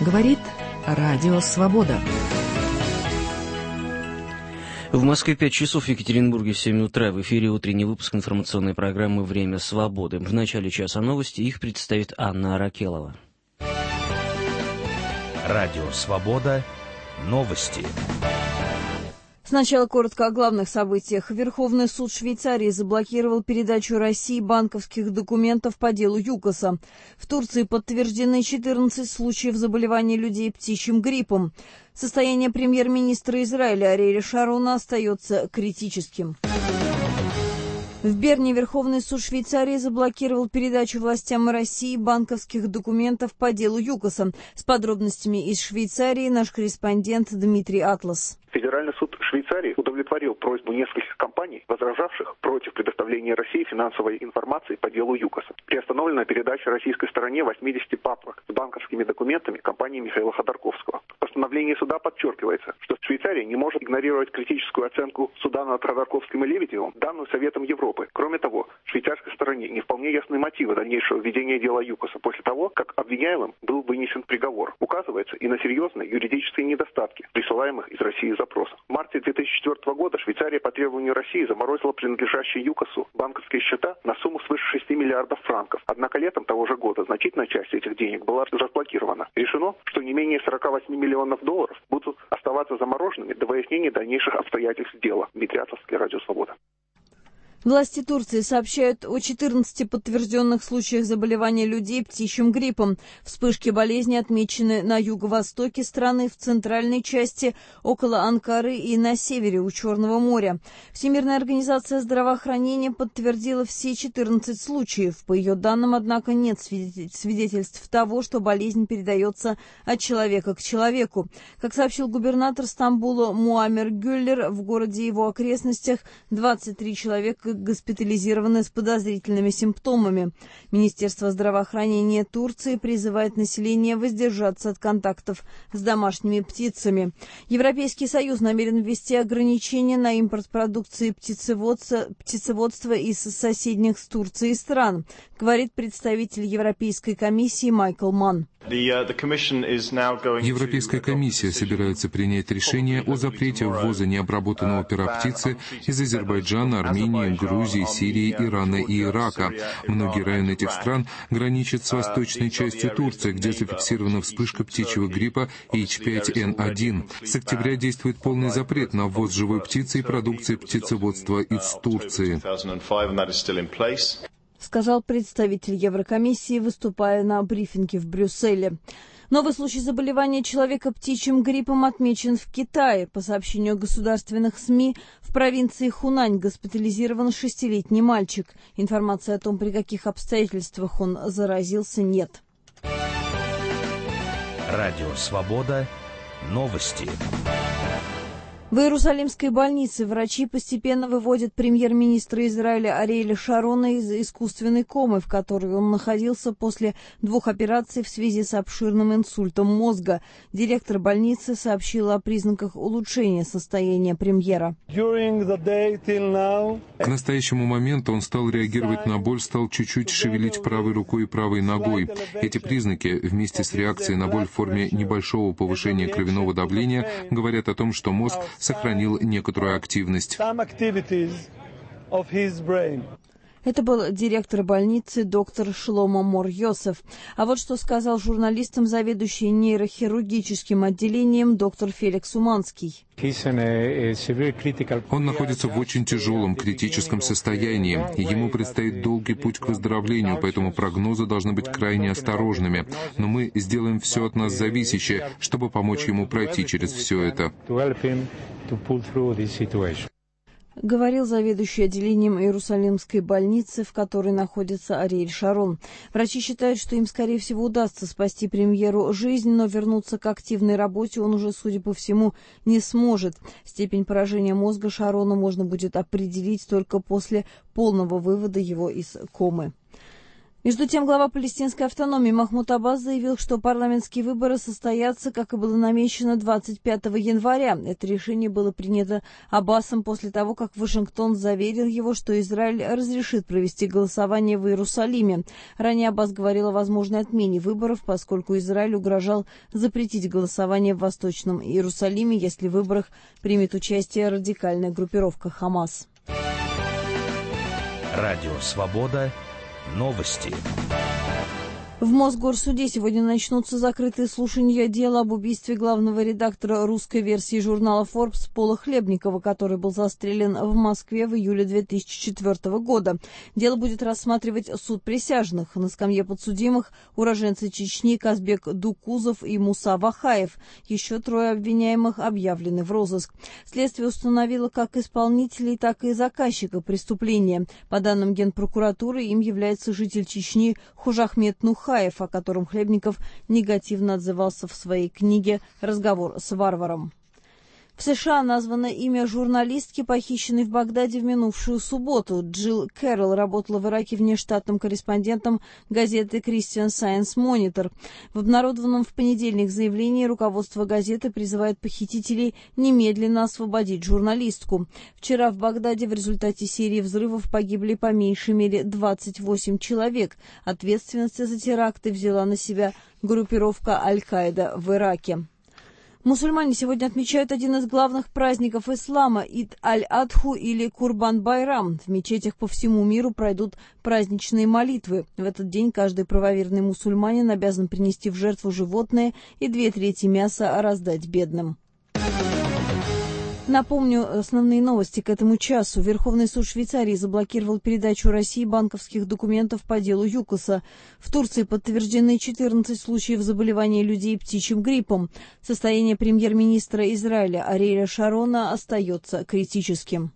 Говорит Радио Свобода. В Москве 5 часов, в Екатеринбурге 7 утра. В эфире утренний выпуск информационной программы «Время свободы». В начале часа новости, их представит Анна Аракелова. Радио Свобода. Новости. Сначала коротко о главных событиях. Верховный суд Швейцарии заблокировал передачу России банковских документов по делу ЮКОСа. В Турции подтверждены 14 случаев заболевания людей птичьим гриппом. Состояние премьер-министра Израиля Ариэля Шарона остается критическим. В Берне Верховный суд Швейцарии заблокировал передачу властям России банковских документов по делу ЮКОСа. С подробностями из Швейцарии наш корреспондент Дмитрий Атлас. Федеральный суд Швейцарии удовлетворил просьбу нескольких компаний, возражавших против предоставления России финансовой информации по делу ЮКОСа. Приостановлена передача российской стороне 80 папок с банковскими документами компании Михаила Ходорковского. В постановлении суда подчеркивается, что Швейцария не может игнорировать критическую оценку суда над Ходорковским и Лебедевым, данную Советом Европы. Кроме того, швейцарской стороне не вполне ясны мотивы дальнейшего ведения дела ЮКОСа после того, как обвиняемым был вынесен приговор. Указывается и на серьезные юридические недостатки присылаемых из России запросов. В марте 2004 года Швейцария по требованию России заморозила принадлежащие ЮКОСу банковские счета на сумму свыше 6 миллиардов франков. Однако летом того же года значительная часть этих денег была разблокирована. Решено, что не менее 48 миллионов долларов будут оставаться замороженными до выяснения дальнейших обстоятельств дела. Дмитрий Атлас, Радио Свобода. Власти Турции сообщают о 14 подтвержденных случаях заболевания людей птичьим гриппом. Вспышки болезни отмечены на юго-востоке страны, в центральной части, около Анкары и на севере у Черного моря. Всемирная организация здравоохранения подтвердила все 14 случаев. По ее данным, однако, нет свидетельств того, что болезнь передается от человека к человеку. Как сообщил губернатор Стамбула Муамер Гюллер, в городе и его окрестностях 23 человека госпитализированы с подозрительными симптомами. Министерство здравоохранения Турции призывает население воздержаться от контактов с домашними птицами. Европейский Союз намерен ввести ограничения на импорт продукции птицеводства из соседних с Турцией стран, говорит представитель Европейской комиссии Майкл Манн. Европейская комиссия собирается принять решение о запрете ввоза необработанного пера птицы из Азербайджана, Армении, Грузии, Сирии, Ирана и Ирака. Многие районы этих стран граничат с восточной частью Турции, где зафиксирована вспышка птичьего гриппа H5N1. С октября действует полный запрет на ввоз живой птицы и продукции птицеводства из Турции, сказал представитель Еврокомиссии, выступая на брифинге в Брюсселе. Новый случай заболевания человека птичьим гриппом отмечен в Китае. По сообщению государственных СМИ, в провинции Хунань госпитализирован 6-летний мальчик. Информации о том, при каких обстоятельствах он заразился, нет. Радио Свобода. Новости. В Иерусалимской больнице врачи постепенно выводят премьер-министра Израиля Ариэля Шарона из искусственной комы, в которой он находился после 2 операций в связи с обширным инсультом мозга. Директор больницы сообщила о признаках улучшения состояния премьера. К настоящему моменту он стал реагировать на боль, стал чуть-чуть шевелить правой рукой и правой ногой. Эти признаки, вместе с реакцией на боль в форме небольшого повышения кровяного давления, говорят о том, что мозг сохранил некоторую активность. Это был директор больницы доктор Шломо Мор-Йосеф. А вот что сказал журналистам заведующий нейрохирургическим отделением доктор Феликс Уманский. Он находится в очень тяжелом, критическом состоянии. Ему предстоит долгий путь к выздоровлению, поэтому прогнозы должны быть крайне осторожными. Но мы сделаем все от нас зависящее, чтобы помочь ему пройти через все это. Говорил заведующий отделением Иерусалимской больницы, в которой находится Ариэль Шарон. Врачи считают, что им, скорее всего, удастся спасти премьеру жизнь, но вернуться к активной работе он уже, судя по всему, не сможет. Степень поражения мозга Шарона можно будет определить только после полного вывода его из комы. Между тем, глава палестинской автономии Махмуд Аббас заявил, что парламентские выборы состоятся, как и было намечено, 25 января. Это решение было принято Аббасом после того, как Вашингтон заверил его, что Израиль разрешит провести голосование в Иерусалиме. Ранее Аббас говорил о возможной отмене выборов, поскольку Израиль угрожал запретить голосование в Восточном Иерусалиме, если в выборах примет участие радикальная группировка «Хамас». Радио «Свобода». Новости. В Мосгорсуде сегодня начнутся закрытые слушания дела об убийстве главного редактора русской версии журнала Forbes Пола Хлебникова, который был застрелен в Москве в июле 2004 года. Дело будет рассматривать суд присяжных. На скамье подсудимых уроженцы Чечни Казбек Дукузов и Муса Вахаев. Еще 3 обвиняемых объявлены в розыск. Следствие установило как исполнителей, так и заказчика преступления. По данным Генпрокуратуры, им является житель Чечни Хужахмед Нухаев, о котором Хлебников негативно отзывался в своей книге «Разговор с варваром». В США названо имя журналистки, похищенной в Багдаде в минувшую субботу. Джилл Кэрролл работала в Ираке внештатным корреспондентом газеты Christian Science Monitor. В обнародованном в понедельник заявлении руководство газеты призывает похитителей немедленно освободить журналистку. Вчера в Багдаде в результате серии взрывов погибли по меньшей мере 28 человек. Ответственность за теракты взяла на себя группировка Аль-Каида в Ираке. Мусульмане сегодня отмечают один из главных праздников ислама – Ид аль-Адху или Курбан-Байрам. В мечетях по всему миру пройдут праздничные молитвы. В этот день каждый правоверный мусульманин обязан принести в жертву животное и 2/3 мяса раздать бедным. Напомню основные новости к этому часу. Верховный суд Швейцарии заблокировал передачу России банковских документов по делу ЮКОСа. В Турции подтверждены 14 случаев заболевания людей птичьим гриппом. Состояние премьер-министра Израиля Ариэля Шарона остается критическим.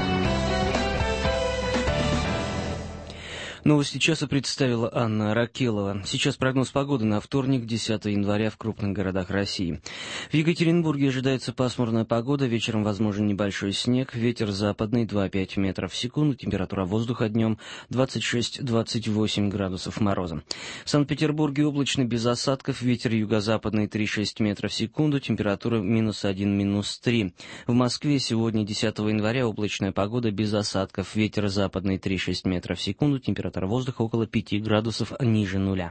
Новости часа представила Анна Ракелова. Сейчас прогноз погоды на вторник, 10 января в крупных городах России. В Екатеринбурге ожидается пасмурная погода, вечером возможен небольшой снег, ветер западный 2,5 метров в секунду, температура воздуха днем 26-28 градусов мороза. В Санкт-Петербурге облачно без осадков, ветер юго-западный 3,6 метров в секунду, температура -1, -3. В Москве сегодня, 10 января, облачная погода без осадков, ветер западный 3,6 метров в секунду, температура воздуха около 5 градусов ниже нуля.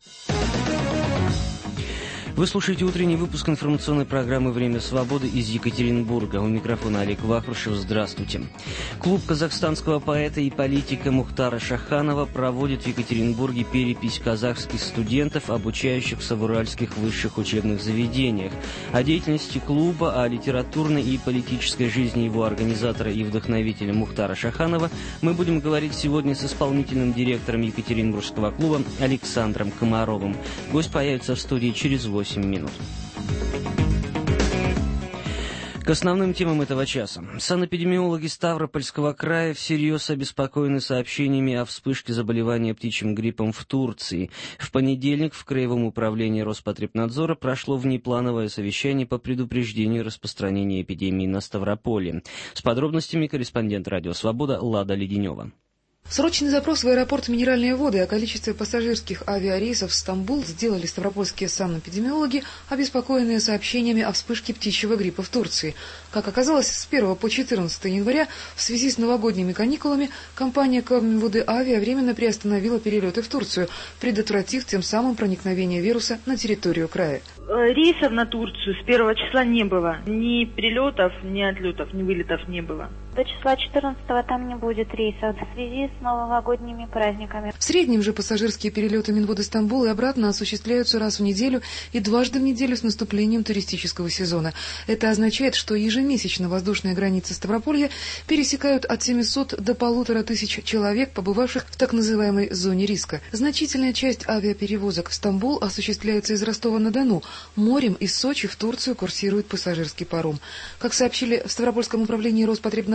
Вы слушаете утренний выпуск информационной программы «Время свободы» из Екатеринбурга. У микрофона Олег Вахрушев. Здравствуйте. Клуб казахстанского поэта и политика Мухтара Шаханова проводит в Екатеринбурге перепись казахских студентов, обучающихся в уральских высших учебных заведениях. О деятельности клуба, о литературной и политической жизни его организатора и вдохновителя Мухтара Шаханова мы будем говорить сегодня с исполнительным директором Екатеринбургского клуба Александром Комаровым. Гость появится в студии через 8 минут. К основным темам этого часа. Санэпидемиологи Ставропольского края всерьез обеспокоены сообщениями о вспышке заболевания птичьим гриппом в Турции. В понедельник в Краевом управлении Роспотребнадзора прошло внеплановое совещание по предупреждению распространения эпидемии на Ставрополье. С подробностями корреспондент «Радио Свобода» Лада Леденева. Срочный запрос в аэропорт «Минеральные воды» о количестве пассажирских авиарейсов в Стамбул сделали ставропольские санэпидемиологи, обеспокоенные сообщениями о вспышке птичьего гриппа в Турции. Как оказалось, с 1 по 14 января в связи с новогодними каникулами компания «Кабминводы Авиа» временно приостановила перелеты в Турцию, предотвратив тем самым проникновение вируса на территорию края. Рейсов на Турцию с 1 числа не было. Ни прилетов, ни отлетов, ни вылетов не было. До числа 14-го там не будет рейсов в связи с новогодними праздниками. В среднем же пассажирские перелеты Минводы Стамбул и обратно осуществляются раз в неделю и дважды в неделю с наступлением туристического сезона. Это означает, что ежемесячно воздушные границы Ставрополья пересекают от 700 до 1500 человек, побывавших в так называемой зоне риска. Значительная часть авиаперевозок в Стамбул осуществляется из Ростова-на-Дону. Морем из Сочи в Турцию курсирует пассажирский паром. Как сообщили в Ставропольском управлении Роспотребнадзора,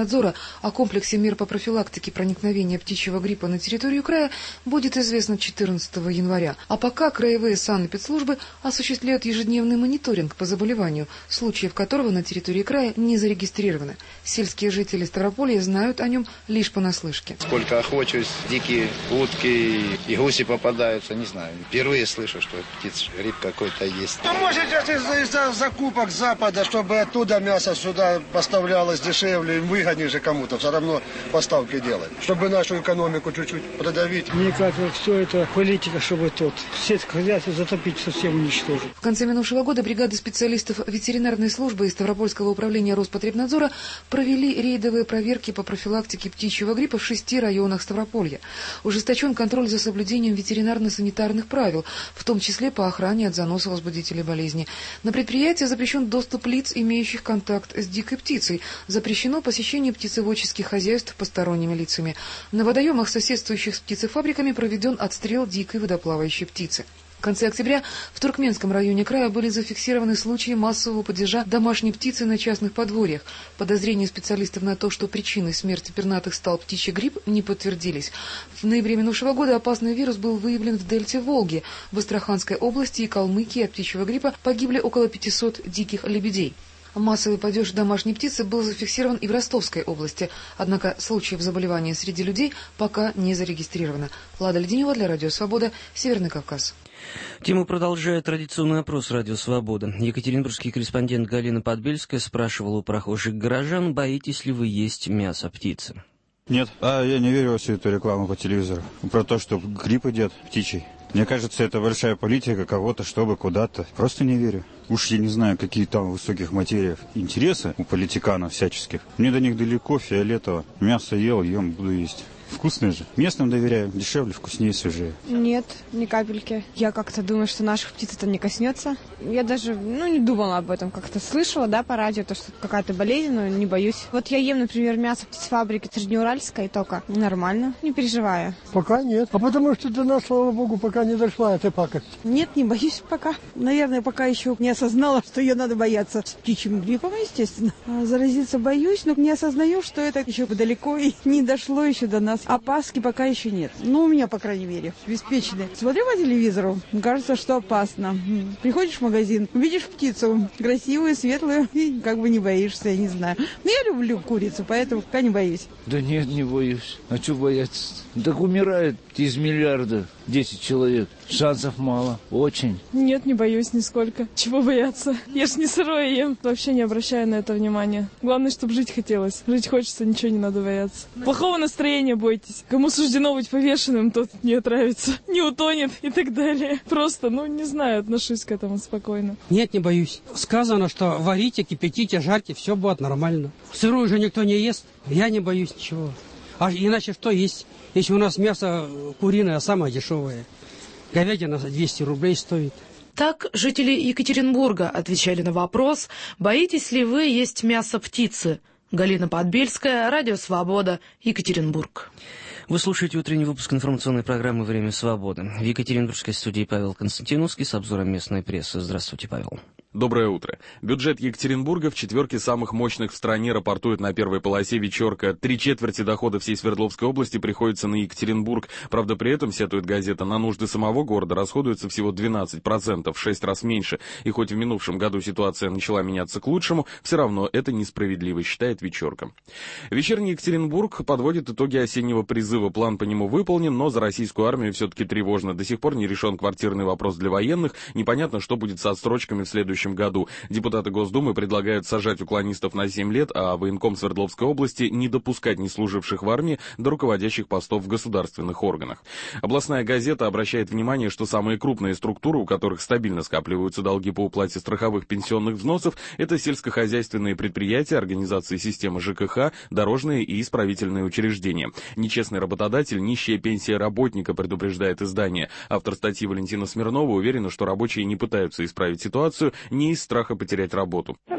Роспотребнадзора о комплексе мер по профилактике проникновения птичьего гриппа на территорию края будет известно 14 января. А пока краевые санэпидслужбы осуществляют ежедневный мониторинг по заболеванию, случаев которого на территории края не зарегистрированы. Сельские жители Ставрополья знают о нем лишь понаслышке. Сколько охочусь, дикие утки и гуси попадаются, не знаю. Впервые слышу, что птичий грипп какой-то есть. Ну, может, из-за закупок Запада, чтобы оттуда мясо сюда поставлялось дешевле, выгоднее же кому-то, все равно поставки делать. Чтобы нашу экономику чуть-чуть продавить. Мне кажется, все это политика, чтобы тут сельское хозяйство затопить, совсем уничтожить. В конце минувшего года бригады специалистов ветеринарной службы и Ставропольского управления Роспотребнадзора провели рейдовые проверки по профилактике птичьего гриппа в 6 районах Ставрополья. Ужесточен контроль за соблюдением ветеринарно-санитарных правил, в том числе по охране от заноса возбудителей болезни. На предприятие запрещен доступ лиц, имеющих контакт с дикой птицей. Запрещено посещение птицеводческих хозяйств посторонними лицами. На водоемах, соседствующих с птицефабриками, проведен отстрел дикой водоплавающей птицы. В конце октября в Туркменском районе края были зафиксированы случаи массового падежа домашней птицы на частных подворьях. Подозрения специалистов на то, что причиной смерти пернатых стал птичий грипп, не подтвердились. В ноябре минувшего года опасный вирус был выявлен в дельте Волги. В Астраханской области и Калмыкии от птичьего гриппа погибли около 500 диких лебедей. Массовый падеж домашней птицы был зафиксирован и в Ростовской области. Однако случаев заболевания среди людей пока не зарегистрировано. Лада Леденева для Радио Свобода, Северный Кавказ. Тему продолжает традиционный опрос «Радио Свобода». Екатеринбургский корреспондент Галина Подбельская спрашивала у прохожих горожан, боитесь ли вы есть мясо птицы? Нет, я не верю во всю эту рекламу по телевизору. Про то, что грипп идет птичий. Мне кажется, это большая политика кого-то, чтобы куда-то. Просто не верю. Уж я не знаю, какие там в высоких материях интересы у политиканов всяческих. Мне до них далеко, фиолетово. Мясо ем, буду есть. Вкусные же. Местным доверяю. Дешевле, вкуснее, свежее. Нет, ни капельки. Я как-то думаю, что наших птиц это не коснется. Я даже, не думала об этом. Как-то слышала, по радио, то, что какая-то болезнь, но не боюсь. Вот я ем, например, мясо птицефабрики Среднеуральской, только нормально, не переживаю. Пока нет. А потому что до нас, слава богу, пока не дошла эта пакость. Нет, не боюсь пока. Наверное, пока еще не осознала, что ее надо бояться. С птичьим гриппом, естественно. Заразиться боюсь, но не осознаю, что это еще далеко и не дошло еще до нас. Опаски пока еще нет. У меня, по крайней мере, обеспечены. Смотрю по телевизору, кажется, что опасно. Приходишь в магазин, увидишь птицу красивую, светлую, и как бы не боишься, я не знаю. Но я люблю курицу, поэтому пока не боюсь. Да нет, не боюсь. А что бояться? Так умирает из миллиарда 10 человек. Шансов мало. Очень. Нет, не боюсь нисколько. Чего бояться? Я ж не сырое ем. Вообще не обращаю на это внимания. Главное, чтобы жить хотелось. Жить хочется, ничего не надо бояться. Плохого настроения бойтесь. Кому суждено быть повешенным, тот не отравится, не утонет и так далее. Просто, не знаю, отношусь к этому спокойно. Нет, не боюсь. Сказано, что варите, кипятите, жарьте, все будет нормально. Сырую же никто не ест. Я не боюсь ничего. А иначе что есть? Если у нас мясо куриное самое дешевое. Говядина за 200 рублей стоит. Так жители Екатеринбурга отвечали на вопрос, боитесь ли вы есть мясо птицы. Галина Подбельская, Радио Свобода, Екатеринбург. Вы слушаете утренний выпуск информационной программы «Время свободы». В Екатеринбургской студии Павел Константиновский с обзором местной прессы. Здравствуйте, Павел. Доброе утро. Бюджет Екатеринбурга в четверке самых мощных в стране рапортует на первой полосе вечерка. 3/4 дохода всей Свердловской области приходится на Екатеринбург. Правда, при этом, сетует газета, на нужды самого города расходуется всего 12%, в 6 раз меньше. И хоть в минувшем году ситуация начала меняться к лучшему, все равно это несправедливо, считает вечерка. Вечерний Екатеринбург подводит итоги осеннего призыва. План по нему выполнен, но за российскую армию все-таки тревожно. До сих пор не решен квартирный вопрос для военных. Непонятно, что будет с отсрочками в следующем году. Депутаты Госдумы предлагают сажать уклонистов на 7 лет, а военком Свердловской области не допускать не служивших в армии до руководящих постов в государственных органах. Областная газета обращает внимание, что самые крупные структуры, у которых стабильно скапливаются долги по уплате страховых пенсионных взносов, это сельскохозяйственные предприятия, организации системы ЖКХ, дорожные и исправительные учреждения. Нечестный работодатель, нищая пенсия работника, предупреждает издание. Автор статьи Валентина Смирнова уверена, что рабочие не пытаются исправить ситуацию не из страха потерять работу.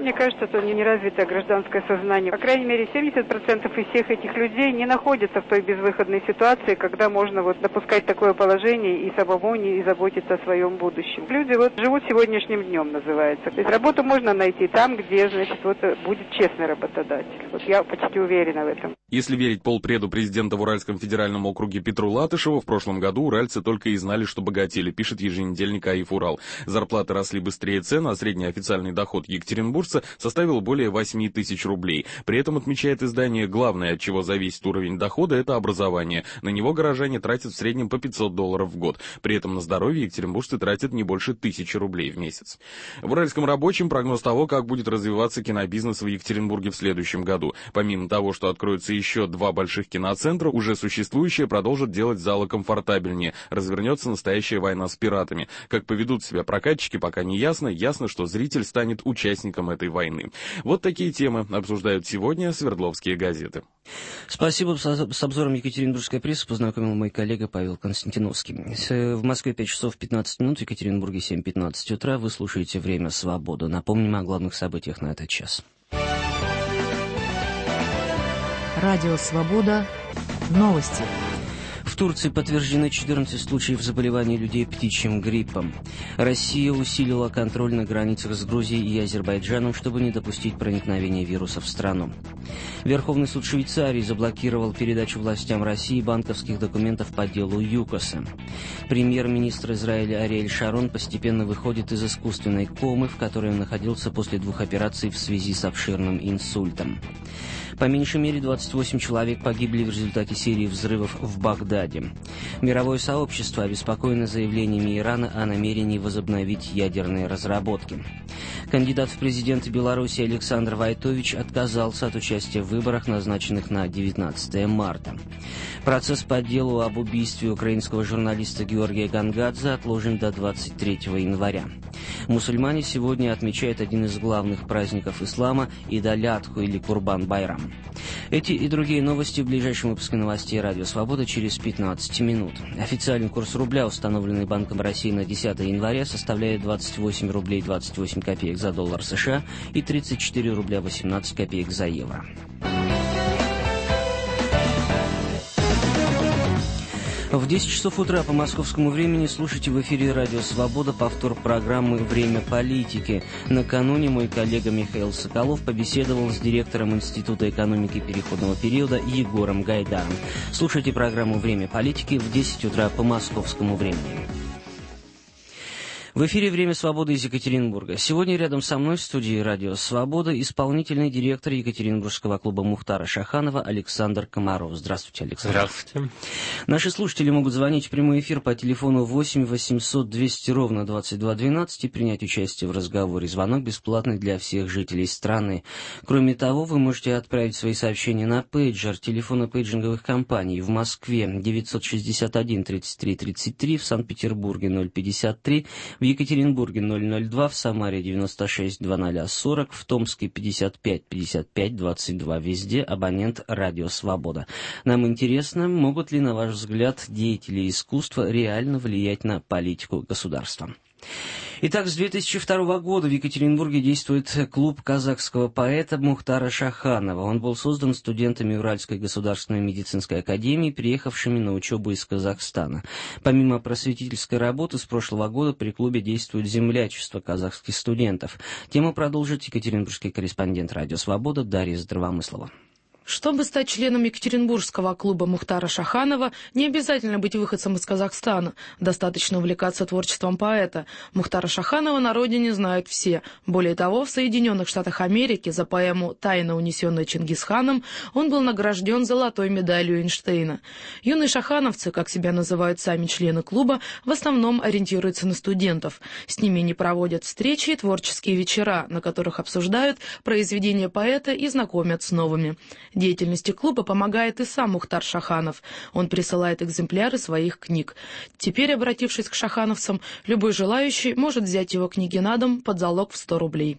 Мне кажется, это неразвитое гражданское сознание. По крайней мере, 70% из всех этих людей не находятся в той безвыходной ситуации, когда можно допускать такое положение и самому не заботиться о своем будущем. Люди живут сегодняшним днем, называется. То есть работу можно найти там, где, будет честный работодатель. Я почти уверена в этом. Если верить полпреду президента в Уральском федеральном округе Петру Латышеву, в прошлом году уральцы только и знали, что богатели, пишет еженедельник АИФ «Урал». Зарплаты росли быстрее цен, а средний официальный доход екатеринбуржца составил более 8 тысяч рублей. При этом, отмечает издание, главное, от чего зависит уровень дохода, это образование. На него горожане тратят в среднем по $500 в год. При этом на здоровье екатеринбуржцы тратят не больше 1000 рублей в месяц. В Уральском рабочем прогноз того, как будет развиваться кинобизнес в Екатеринбурге в следующем году. Помимо того, что откроются еще 2 больших киноцентра, уже существующие продолжат делать залы комфортабельнее. Развернется настоящая война с пиратами. Как поведут себя прокатчики, пока не ясно. Ясно, что зритель станет участником этой войны. Вот такие темы обсуждают сегодня Свердловские газеты. Спасибо. С обзором екатеринбургской прессы познакомил мой коллега Павел Константиновский. В Москве 5 часов 15 минут, в Екатеринбурге 7:15 утра. Вы слушаете «Время свободы». Напомним о главных событиях на этот час. Радио «Свобода». Новости. В Турции подтверждены 14 случаев заболевания людей птичьим гриппом. Россия усилила контроль на границах с Грузией и Азербайджаном, чтобы не допустить проникновения вируса в страну. Верховный суд Швейцарии заблокировал передачу властям России банковских документов по делу ЮКОСа. Премьер-министр Израиля Ариэль Шарон постепенно выходит из искусственной комы, в которой он находился после 2 операций в связи с обширным инсультом. По меньшей мере 28 человек погибли в результате серии взрывов в Багдаде. Мировое сообщество обеспокоено заявлениями Ирана о намерении возобновить ядерные разработки. Кандидат в президенты Беларуси Александр Войтович отказался от участия в выборах, назначенных на 19 марта. Процесс по делу об убийстве украинского журналиста Георгия Гангадзе отложен до 23 января. Мусульмане сегодня отмечают один из главных праздников ислама – Ид-аль-Адху или Курбан-Байрам. Эти и другие новости в ближайшем выпуске новостей «Радио Свобода» через 15 минут. Официальный курс рубля, установленный Банком России на 10 января, составляет 28 рублей 28 копеек за доллар США и 34 рубля 18 копеек за евро. В 10 часов утра по московскому времени слушайте в эфире «Радио Свобода» повтор программы «Время политики». Накануне мой коллега Михаил Соколов побеседовал с директором Института экономики переходного периода Егором Гайдаром. Слушайте программу «Время политики» в 10 утра по московскому времени. В эфире «Время свободы» из Екатеринбурга. Сегодня рядом со мной в студии «Радио Свобода» исполнительный директор Екатеринбургского клуба Мухтара Шаханова Александр Комаров. Здравствуйте, Александр. Здравствуйте. Наши слушатели могут звонить в прямой эфир по телефону 8 800 200 ровно 2212 и принять участие в разговоре. Звонок бесплатный для всех жителей страны. Кроме того, вы можете отправить свои сообщения на пейджер телефона пейджинговых компаний в Москве 961 33 33, в Санкт-Петербурге 053, в Екатеринбурге 002, в Самаре 96 0040, в Томске 55 55 22. Везде абонент «Радио Свобода». Нам интересно, могут ли, на ваш взгляд, деятели искусства реально влиять на политику государства? Итак, с 2002 года в Екатеринбурге действует клуб казахского поэта Мухтара Шаханова. Он был создан студентами Уральской государственной медицинской академии, приехавшими на учебу из Казахстана. Помимо просветительской работы, с прошлого года при клубе действует землячество казахских студентов. Тему продолжит екатеринбургский корреспондент «Радио Свобода» Дарья Здравомыслова. Чтобы стать членом Екатеринбургского клуба Мухтара Шаханова, не обязательно быть выходцем из Казахстана. Достаточно увлекаться творчеством поэта. Мухтара Шаханова на родине знают все. Более того, в Соединенных Штатах Америки за поэму «Тайна, унесенная Чингисханом» он был награжден золотой медалью Эйнштейна. Юные шахановцы, как себя называют сами члены клуба, в основном ориентируются на студентов. С ними не проводят встречи и творческие вечера, на которых обсуждают произведения поэта и знакомят с новыми. Деятельности клуба помогает и сам Мухтар Шаханов. Он присылает экземпляры своих книг. Теперь, обратившись к шахановцам, любой желающий может взять его книги на дом под залог в 100 рублей.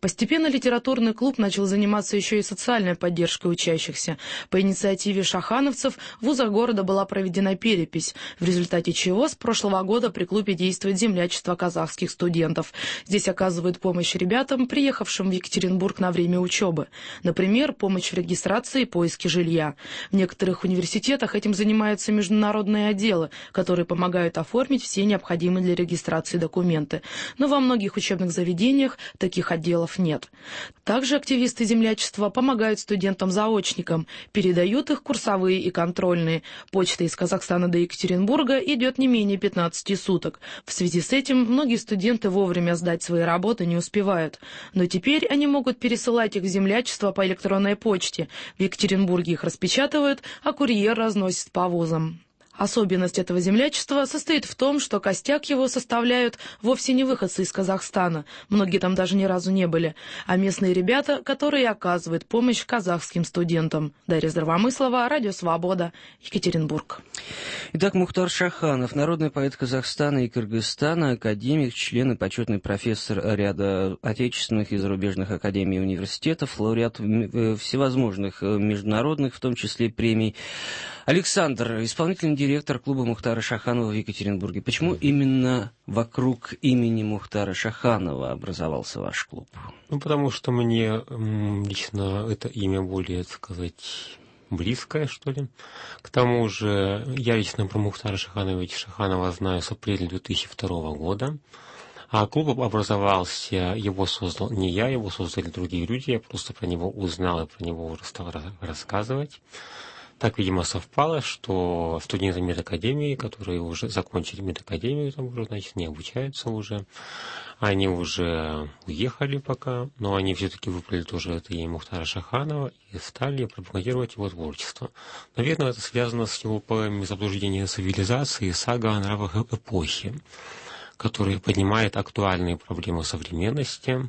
Постепенно литературный клуб начал заниматься еще и социальной поддержкой учащихся. По инициативе шахановцев в вузах города была проведена перепись, в результате чего с прошлого года при клубе действует землячество казахских студентов. Здесь оказывают помощь ребятам, приехавшим в Екатеринбург на время учебы. Например, помощь в регистрации и поиске жилья. В некоторых университетах этим занимаются международные отделы, которые помогают оформить все необходимые для регистрации документы. Но во многих учебных заведениях таких отделов нет. Также активисты землячества помогают студентам-заочникам, передают их курсовые и контрольные. Почта из Казахстана до Екатеринбурга идет не менее 15 суток. В связи с этим многие студенты вовремя сдать свои работы не успевают. Но теперь они могут пересылать их в землячество по электронной почте. В Екатеринбурге их распечатывают, а курьер разносит по вузам. Особенность этого землячества состоит в том, что костяк его составляют вовсе не выходцы из Казахстана, многие там даже ни разу не были, а местные ребята, которые оказывают помощь казахским студентам. Дарья Здравомыслова, Радио Свобода, Екатеринбург. Итак, Мухтар Шаханов, народный поэт Казахстана и Кыргызстана, академик, член и почетный профессор ряда отечественных и зарубежных академий и университетов, лауреат всевозможных международных, в том числе премий. Александр, исполнительный директор клуба Мухтара Шаханова в Екатеринбурге. Почему именно вокруг имени Мухтара Шаханова образовался ваш клуб? Ну, потому что мне лично это имя более, так сказать, близкое, что ли. К тому же я лично про Мухтара Шаханова знаю с апреля 2002 года. А клуб образовался, его создал не я, его создали другие люди. Я просто про него узнал и про него уже стал рассказывать. Так, видимо, совпало, что студенты медакадемии, которые уже закончили медакадемию, там уже, значит, не обучаются уже, они уже уехали пока, но они все-таки выбрали тоже это имя Мухтара Шаханова и стали пропагандировать его творчество. Наверное, это связано с его поэмами «Заблуждение цивилизации» и «Сага о нравах эпохи», который поднимает актуальные проблемы современности.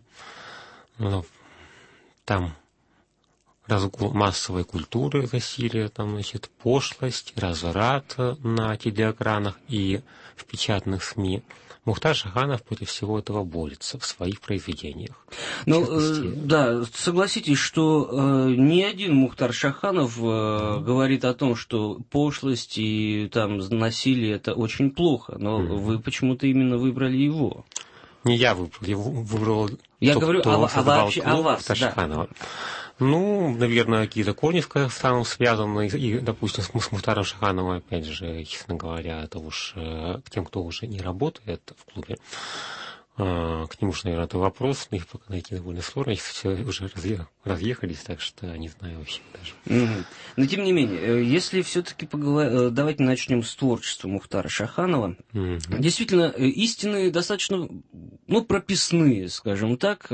Там разгул массовой культуры засилие, там, значит, пошлость, разврат на телеэкранах и в печатных СМИ. Мухтар Шаханов против всего этого борется в своих произведениях. Ну, да, согласитесь, что ни один Мухтар Шаханов говорит о том, что пошлость и там насилие это очень плохо, но вы почему-то именно выбрали его. Не я выбрал, его выбрал я тот, говорю кто вообще о вас, Мухтара Шаханова. Ну, наверное, какие-то корни с Казахстаном связаны, и, допустим, с Мухтаром Шахановым, опять же, честно говоря, это уж к тем, кто уже не работает в клубе, к нему же, наверное, это вопрос, но их пока найти довольно сложно, они все уже разъехались, так что не знаю вообще даже. Но, тем не менее, если все-таки давайте начнем с творчества Мухтара Шаханова. Действительно, истины достаточно, прописные, скажем так,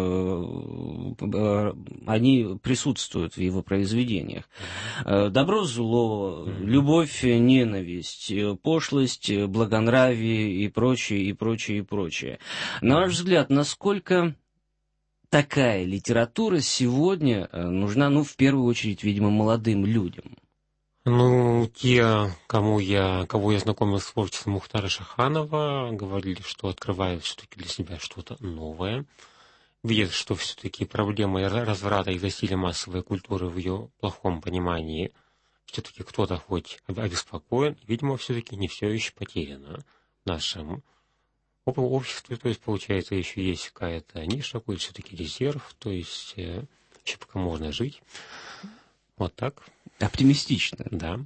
они присутствуют в его произведениях. Добро, зло, любовь, ненависть, пошлость, благонравие и прочее, и прочее, и прочее. На ваш взгляд, насколько такая литература сегодня нужна, в первую очередь, видимо, молодым людям? Те, кого я знакомил с творчеством Мухтара Шаханова, говорили, что открывают все-таки для себя что-то новое, видят, что все-таки проблема разврата и засилия массовой культуры в ее плохом понимании все-таки кто-то хоть обеспокоен, видимо, все-таки не все еще потеряно в нашем обществе, то есть, получается, еще есть какая-то ниша, какой-то все-таки резерв, то есть, еще пока можно жить. Вот так. Оптимистично. Да.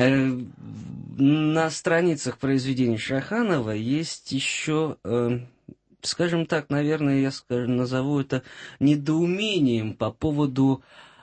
На страницах произведений Шаханова есть еще, скажем так, наверное, я назову это недоумением по поводу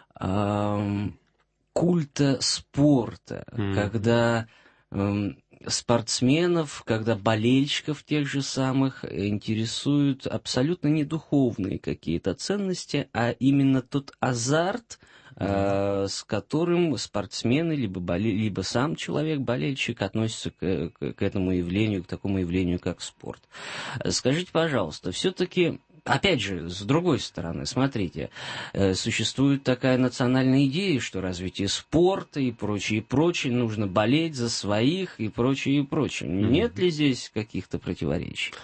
культа спорта, когда спортсменов, когда болельщиков тех же самых интересуют абсолютно не духовные какие-то ценности, а именно тот азарт, с которым спортсмены, либо сам человек-болельщик относится к этому явлению, к такому явлению, как спорт. Скажите, пожалуйста, все-таки, опять же, с другой стороны, смотрите, существует такая национальная идея, что развитие спорта и прочее, нужно болеть за своих и прочее, и прочее. Нет ли здесь каких-то противоречий?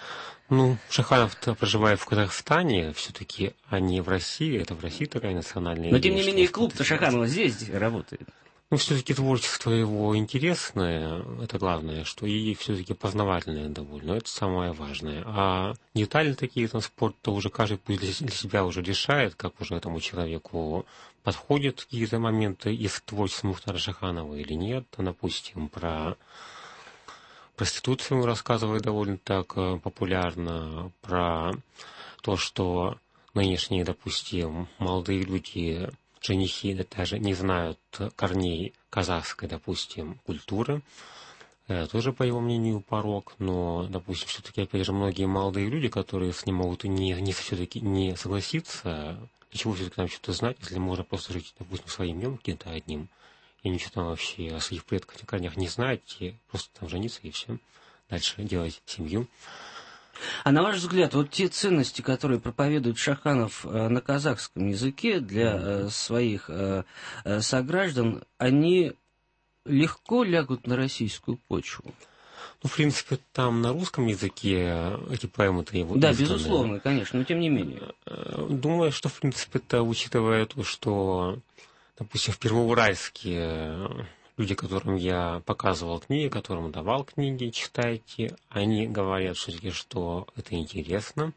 Ну, Шаханов-то проживает в Казахстане, все-таки, а не в России. Это в России такая национальная идея. Но, тем не менее, клуб-то Шаханова здесь работает. Ну, все-таки творчество его интересное, это главное, что и все-таки познавательное довольно, это самое важное. А детали такие, там, спорт-то уже каждый для себя уже решает, как уже этому человеку подходят какие-то моменты из творчества Мухтара Шаханова или нет. Допустим, про проституцию он рассказывает довольно так популярно, про то, что нынешние, допустим, молодые люди, женихи даже не знают корней казахской, допустим, культуры. Тоже, по его мнению, порок, но, допустим, все-таки, опять же, многие молодые люди, которые с ним могут все-таки не согласиться, для чего все-таки там что-то знать, если можно просто жить, допустим, своим днем каким-то одним, и ничего там вообще о своих предках, корнях не знать, и просто там жениться и все, дальше делать семью. А на ваш взгляд, вот те ценности, которые проповедует Шаханов на казахском языке для своих сограждан, они легко лягут на российскую почву? Ну, в принципе, там на русском языке эти поэмы-то его да, изданы. Безусловно, конечно, но тем не менее. Думаю, что, в принципе-то, учитывая то, что, допустим, в Первоуральске люди, которым я показывал книги, которым давал книги, читайте, они говорят все-таки, что это интересно.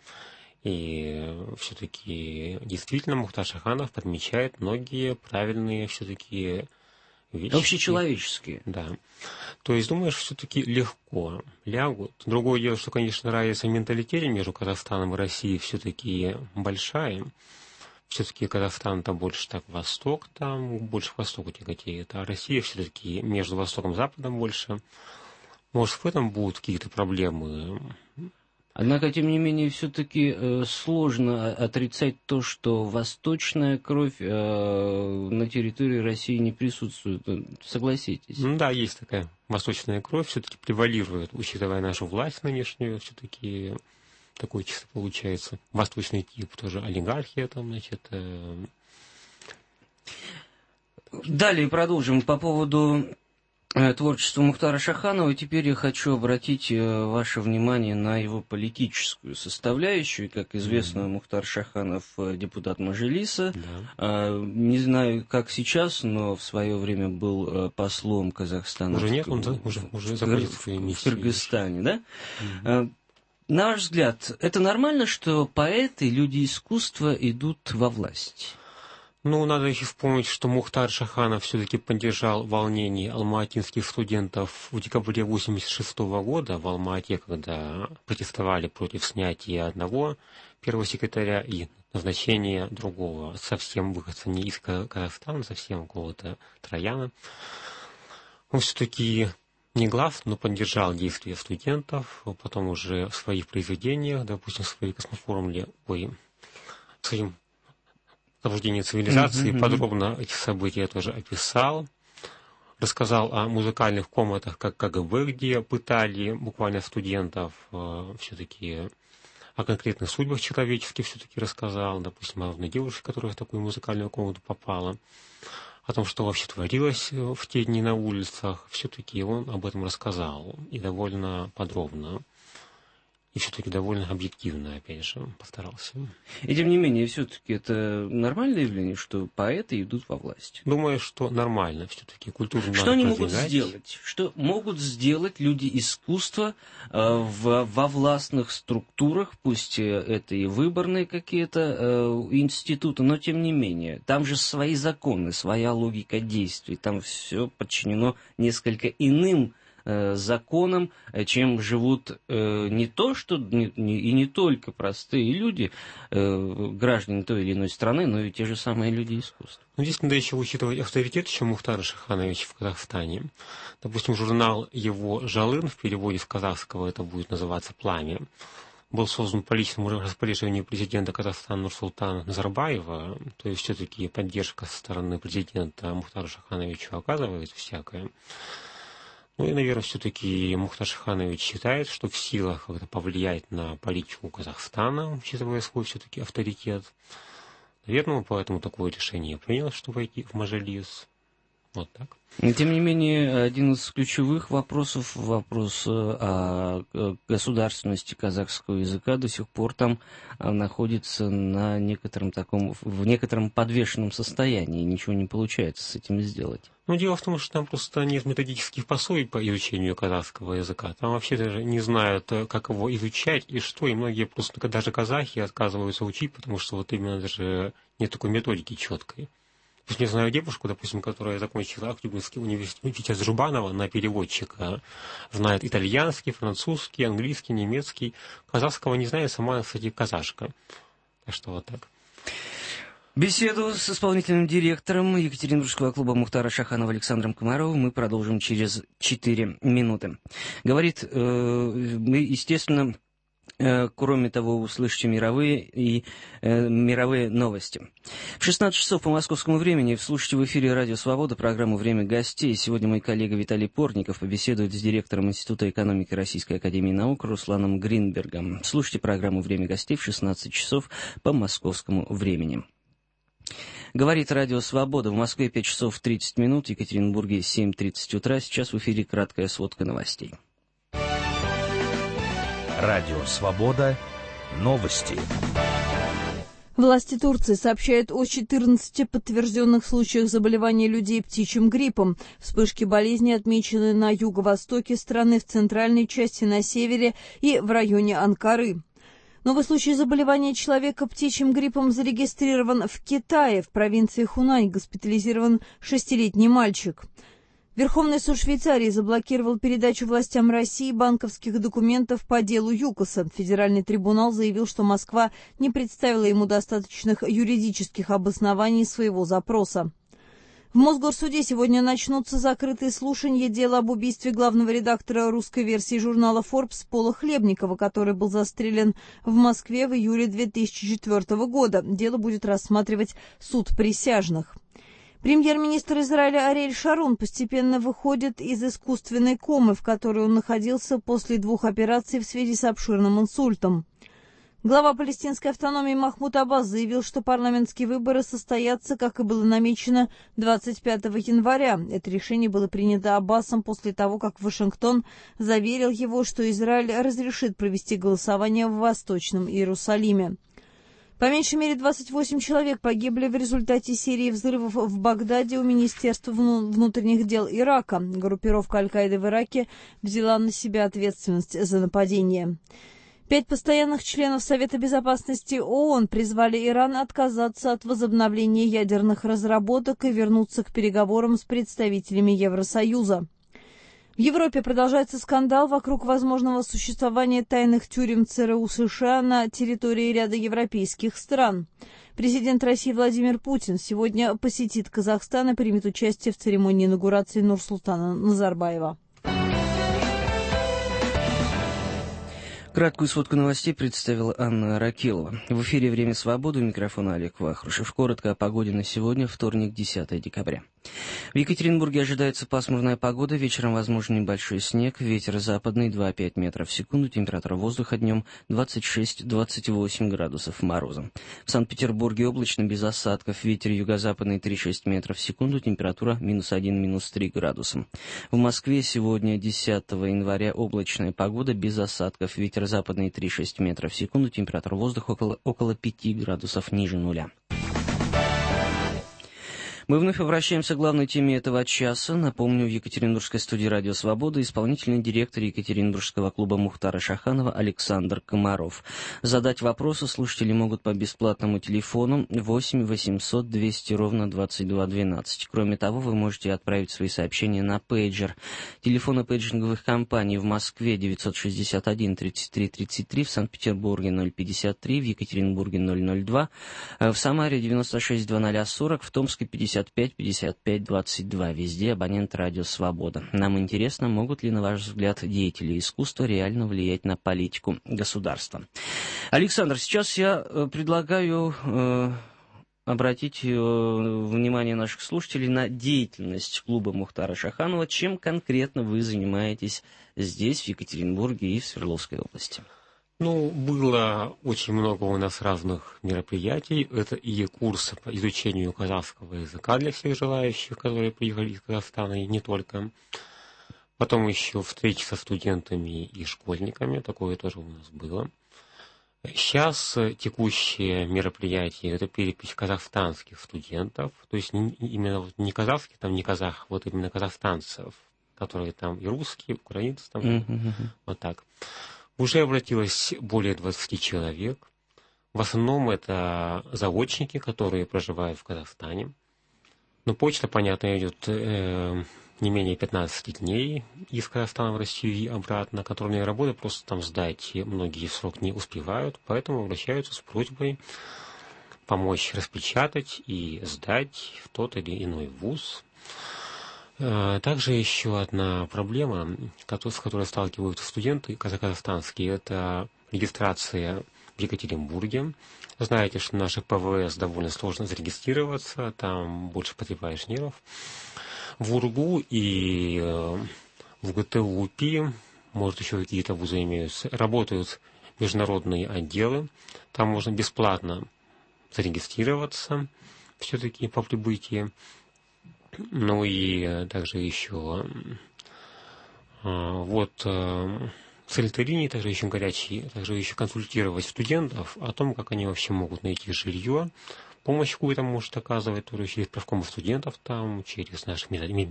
И все-таки действительно Мухтар Шаханов подмечает многие правильные все-таки вещи. Общечеловеческие. Да. То есть, думаешь, все-таки легко лягут. Другое дело, что, конечно, разница в менталитете между Казахстаном и Россией все-таки большая. Все-таки Казахстан-то больше так восток, там больше к востоку тяготеет, а Россия все-таки между востоком и западом больше. Может, в этом будут какие-то проблемы? Однако, тем не менее, все-таки сложно отрицать то, что восточная кровь на территории России не присутствует. Согласитесь? Ну да, есть такая восточная кровь, все-таки превалирует, учитывая нашу власть нынешнюю, все-таки такой чисто получается восточный тип, тоже олигархия там, значит. Далее продолжим по поводу творчества Мухтара Шаханова. Теперь я хочу обратить ваше внимание на его политическую составляющую. Как известно, Мухтар Шаханов депутат Мажилиса. Да. Не знаю, как сейчас, но в свое время был послом Казахстана. Уже нет, он уже заходит в Кыргызстане, да? На ваш взгляд, это нормально, что поэты, люди искусства идут во власть? Ну, надо еще вспомнить, что Мухтар Шаханов все-таки поддержал волнение алматинских студентов в декабре 1986 года в Алма-Ате, когда протестовали против снятия одного первого секретаря и назначения другого, совсем выходца не из Казахстана, совсем какого-то Трояна. Он все-таки негласно, но поддержал действия студентов, потом уже в своих произведениях, допустим, в своей космоформуле, в своем «Пробуждение цивилизации» подробно эти события тоже описал, рассказал о музыкальных комнатах, как КГБ, где пытали буквально студентов, все-таки о конкретных судьбах человеческих все-таки рассказал, допустим, о одной девушке, которая в такую музыкальную комнату попала, о том, что вообще творилось в те дни на улицах, все-таки он об этом рассказал, и довольно подробно, и все-таки довольно объективно, опять же, постарался. И тем не менее, все-таки это нормальное явление, что поэты идут во власть? Думаю, что нормально, все-таки культурно надо Что они продвигать. могут сделать? Что могут сделать люди искусства во властных структурах, пусть это и выборные какие-то институты, но тем не менее, там же свои законы, своя логика действий, там все подчинено несколько иным законам, чем живут не то, что и не только простые люди, граждане той или иной страны, но и те же самые люди искусства. Ну, здесь надо еще учитывать авторитет еще Мухтара Шахановича в Казахстане. Допустим, журнал его «Жалын», в переводе с казахского это будет называться «Пламя», был создан по личному распоряжению президента Казахстана Нурсултана Назарбаева, то есть все-таки поддержка со стороны президента Мухтара Шахановича оказывается всякая. Ну и, наверное, все-таки Мухтар Шаханович считает, что в силах как-то повлиять на политику Казахстана, учитывая свой все-таки авторитет. Наверное, он поэтому такое решение принял, чтобы войти в Мажилис. Вот так. Тем не менее, один из ключевых вопросов, вопрос о государственности казахского языка, до сих пор там находится на в некотором подвешенном состоянии, и ничего не получается с этим сделать. Ну, дело в том, что там просто нет методических пособий по изучению казахского языка. Там вообще даже не знают, как его изучать и что, и многие просто, даже казахи, отказываются учить, потому что вот именно даже нет такой методики четкой. То есть я знаю девушку, допустим, которая закончила Актюбинский университет Жубанова на переводчика, знает итальянский, французский, английский, немецкий, казахского не знает, сама, кстати, казашка. Так что вот так. Беседу с исполнительным директором Екатеринбургского клуба Мухтара Шаханова Александром Комаровым мы продолжим через 4 минуты. Говорит, мы, естественно, кроме того, услышите мировые новости. В 16 часов по московскому времени слушайте в эфире «Радио Свобода» программу «Время гостей». Сегодня мой коллега Виталий Портников побеседует с директором Института экономики Российской академии наук Русланом Гринбергом. Слушайте программу «Время гостей» в 16 часов по московскому времени. Говорит «Радио Свобода». В Москве 5 часов 30 минут, в Екатеринбурге 7:30 утра. Сейчас в эфире краткая сводка новостей. Радио «Свобода». Новости. Власти Турции сообщают о 14 подтвержденных случаях заболевания людей птичьим гриппом. Вспышки болезни отмечены на юго-востоке страны, в центральной части, на севере и в районе Анкары. Новый случай заболевания человека птичьим гриппом зарегистрирован в Китае, в провинции Хунань. Госпитализирован 6-летний мальчик. Верховный суд Швейцарии заблокировал передачу властям России банковских документов по делу ЮКОСа. Федеральный трибунал заявил, что Москва не представила ему достаточных юридических обоснований своего запроса. В Мосгорсуде сегодня начнутся закрытые слушания дела об убийстве главного редактора русской версии журнала Forbes Пола Хлебникова, который был застрелен в Москве в июле 2004 года. Дело будет рассматривать суд присяжных. Премьер-министр Израиля Ариэль Шарон постепенно выходит из искусственной комы, в которой он находился после 2 операций в связи с обширным инсультом. Глава палестинской автономии Махмуд Аббас заявил, что парламентские выборы состоятся, как и было намечено, 25 января. Это решение было принято Аббасом после того, как Вашингтон заверил его, что Израиль разрешит провести голосование в Восточном Иерусалиме. По меньшей мере 28 человек погибли в результате серии взрывов в Багдаде у Министерства внутренних дел Ирака. Группировка Аль-Каиды в Ираке взяла на себя ответственность за нападение. 5 постоянных членов Совета безопасности ООН призвали Иран отказаться от возобновления ядерных разработок и вернуться к переговорам с представителями Евросоюза. В Европе продолжается скандал вокруг возможного существования тайных тюрем ЦРУ США на территории ряда европейских стран. Президент России Владимир Путин сегодня посетит Казахстан и примет участие в церемонии инаугурации Нурсултана Назарбаева. Краткую сводку новостей представила Анна Ракилова. В эфире «Время свободы», у микрофона Олег Вахрушев. Коротко о погоде на сегодня, вторник, 10 декабря. В Екатеринбурге ожидается пасмурная погода, вечером возможен небольшой снег, ветер западный 2,5 метров в секунду, температура воздуха днем 26-28 градусов мороза. В Санкт-Петербурге облачно, без осадков, ветер юго-западный 3,6 метров в секунду, температура -1, -3 градуса. В Москве сегодня, 10 января, облачная погода, без осадков, ветер западный 3,6 метров в секунду, температура воздуха около 5 градусов ниже нуля. Мы вновь обращаемся к главной теме этого часа. Напомню, в Екатеринбургской студии «Радио Свобода» исполнительный директор Екатеринбургского клуба Мухтара Шаханова Александр Комаров. Задать вопросы слушатели могут по бесплатному телефону 8 800 200 ровно 2212. Кроме того, вы можете отправить свои сообщения на пейджер. Телефоны пейджинговых компаний в Москве 961 33 33, в Санкт-Петербурге 053, в Екатеринбурге 002, в Самаре 96 0040, в Томске 55 55 22. Везде абонент «Радио Свобода». Нам интересно, могут ли, на ваш взгляд, деятели искусства реально влиять на политику государства. Александр, сейчас я предлагаю обратить внимание наших слушателей на деятельность клуба Мухтара Шаханова. Чем конкретно вы занимаетесь здесь, в Екатеринбурге и в Свердловской области? Было очень много у нас разных мероприятий. Это и курсы по изучению казахского языка для всех желающих, которые приехали из Казахстана, и не только. Потом еще встречи со студентами и школьниками, такое тоже у нас было. Сейчас текущее мероприятие – это перепись казахстанских студентов, то есть именно не казахских, там не казах, вот именно казахстанцев, которые там и русские, украинцы, там, вот так. Уже обратилось более 20 человек. В основном это заочники, которые проживают в Казахстане. Но почта, понятно, идет не менее 15 дней из Казахстана в Россию и обратно. Контрольные работы просто там сдать многие срок не успевают, поэтому обращаются с просьбой помочь распечатать и сдать в тот или иной вуз. Также еще одна проблема, с которой сталкиваются студенты казахстанские, это регистрация в Екатеринбурге. Знаете, что на наших ПВС довольно сложно зарегистрироваться, там больше потребуешь нервов. В УРГУ и в ГТУ УПИ, может, еще какие-то вузы имеются, работают международные отделы. Там можно бесплатно зарегистрироваться все-таки по прибытии. Ну и также еще с этой линии также еще горячие, также еще консультировать студентов о том, как они вообще могут найти жилье. Помощь какую-то может оказывать тоже через профкомов студентов, там, через наших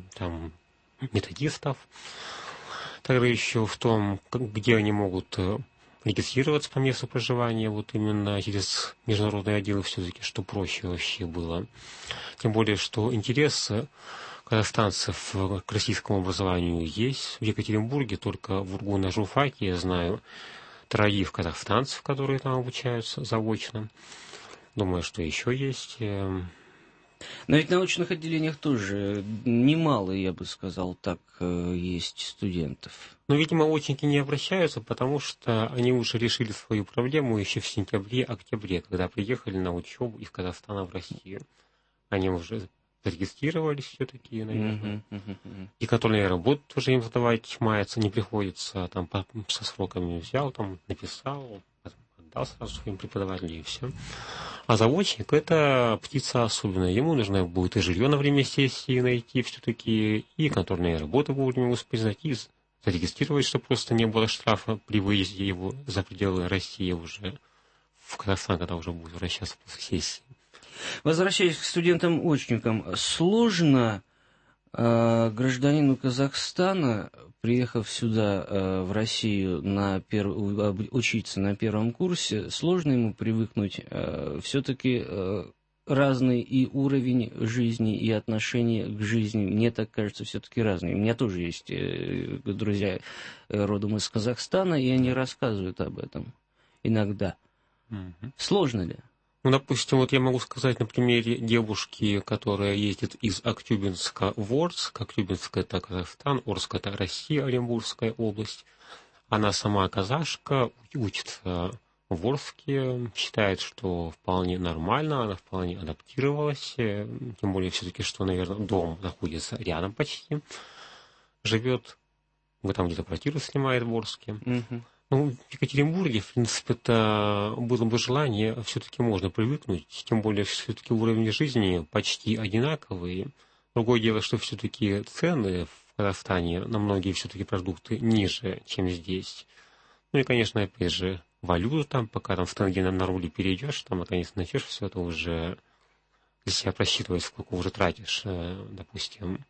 методистов. Также еще в том, где они могут регистрироваться по месту проживания, вот именно через международные отделы все-таки, что проще вообще было. Тем более, что интерес казахстанцев к российскому образованию есть. В Екатеринбурге только в УРГУ на журфаке я знаю 3 казахстанцев, которые там обучаются заочно. Думаю, что еще есть. Но ведь в научных отделениях тоже немало, я бы сказал, так, есть студентов. Но, видимо, очники не обращаются, потому что они уже решили свою проблему еще в сентябре-октябре, когда приехали на учебу из Казахстана в Россию. Они уже зарегистрировались все-таки, наверное. И контрольные работы тоже им задавать мается, не приходится, там со сроками взял, там написал, отдал сразу своим преподавателям, и все. А заочник – это птица особенная. Ему нужно будет и жилье на время сессии найти все-таки, и контрольные работы вовремя успеть найти, зарегистрировать, чтобы просто не было штрафа при выезде его за пределы России уже в Казахстан, когда уже будет возвращаться после сессии. Возвращаясь к студентам-очникам, сложно гражданину Казахстана, приехав сюда, в Россию, учиться на первом курсе, сложно ему привыкнуть все-таки разный и уровень жизни, и отношение к жизни, мне так кажется, все-таки разные. У меня тоже есть друзья родом из Казахстана, и они рассказывают об этом иногда. Сложно ли? Ну, допустим, вот я могу сказать на примере девушки, которая ездит из Актюбинска в Орск. Актюбинск – это Казахстан, Орск – это Россия, Оренбургская область. Она сама казашка, учится в Орске, считает, что вполне нормально, она вполне адаптировалась, тем более все-таки, что, наверное, дом находится рядом почти. Живет, там где-то квартиру снимает в Орске. Ну, в Екатеринбурге, в принципе, это было бы желание, все-таки можно привыкнуть, тем более, все-таки уровень жизни почти одинаковый. Другое дело, что все-таки цены в Казахстане на многие все-таки продукты ниже, чем здесь. Ну и, конечно, опять же, валюта там, пока там в тенге на рубли перейдешь, там, наконец, начнешь все это уже для себя просчитывать, сколько уже тратишь, допустим.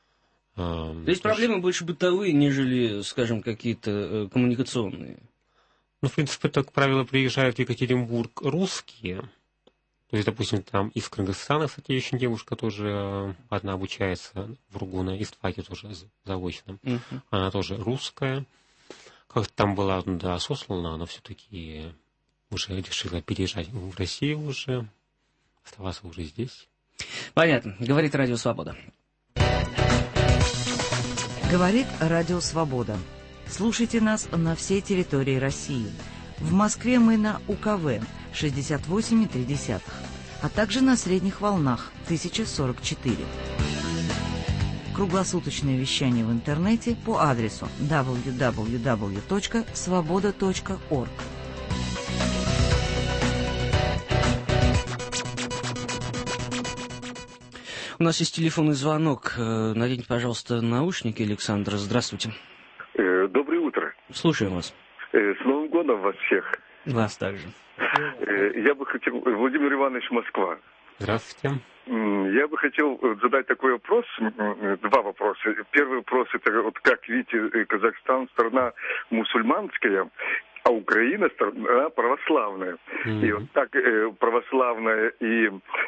То есть проблемы больше бытовые, нежели, скажем, какие-то коммуникационные? Ну, в принципе, как правило, приезжают в Екатеринбург русские. То есть, допустим, там из Кыргызстана, кстати, еще девушка тоже одна обучается в УРГУ на истфаке тоже заочно. Она тоже русская. Как-то там была туда сослана, но все-таки уже решила переезжать в Россию уже, оставаться уже здесь. Понятно. Говорит Радио Свобода. Говорит Радио Свобода. Слушайте нас на всей территории России. В Москве мы на УКВ 68,3, а также на средних волнах 1044. Круглосуточное вещание в интернете по адресу www.svoboda.org. У нас есть телефонный звонок. Наденьте, пожалуйста, наушники, Александр. Здравствуйте. Доброе утро. Слушаем вас. С Новым годом вас всех. Вас также. Я бы хотел... Владимир Иванович, Москва. Здравствуйте. Я бы хотел задать такой вопрос, два вопроса. Первый вопрос, это вот как видите, Казахстан страна мусульманская, а Украина страна православная. И вот так православная и,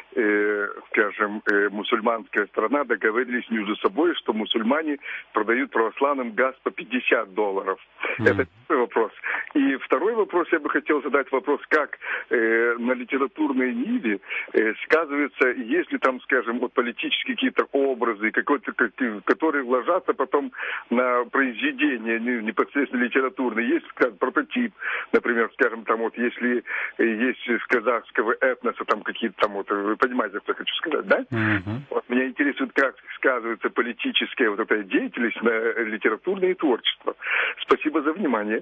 скажем, мусульманская страна договорились между собой, что мусульмане продают православным газ по $50. Это первый вопрос. И второй вопрос, я бы хотел задать вопрос, как на литературной ниве сказывается, если там, скажем, вот политические какие-то образы, которые ложатся потом на произведение непосредственно литературное. Есть, скажем, прототип, например, скажем, там вот если есть из казахского этноса там какие-то там вот, вы понимаете, что я хочу сказать, да? Вот меня интересует, как сказывается политическая вот эта деятельность на литературное творчество. Спасибо за внимание.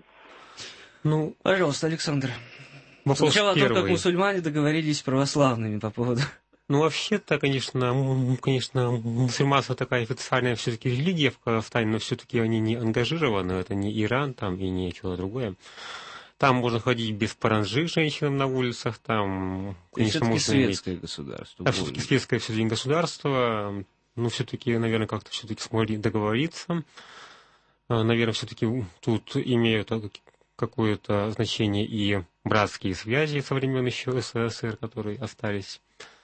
Ну, пожалуйста, Александр. Сначала первый. о том, как мусульмане договорились с православными по поводу... Ну, вообще-то, конечно, мусульманство такая официальная все-таки религия в Казахстане, но все-таки они не ангажированы, это не Иран там и не что-то другое. Там можно ходить без паранджи женщинам на улицах, там, конечно, можно светское государство. Да, все-таки светское все-таки государство, но все-таки, наверное, как-то все-таки смогли договориться. Наверное, все-таки тут имеют какое-то значение и братские связи со времен еще СССР, которые остались.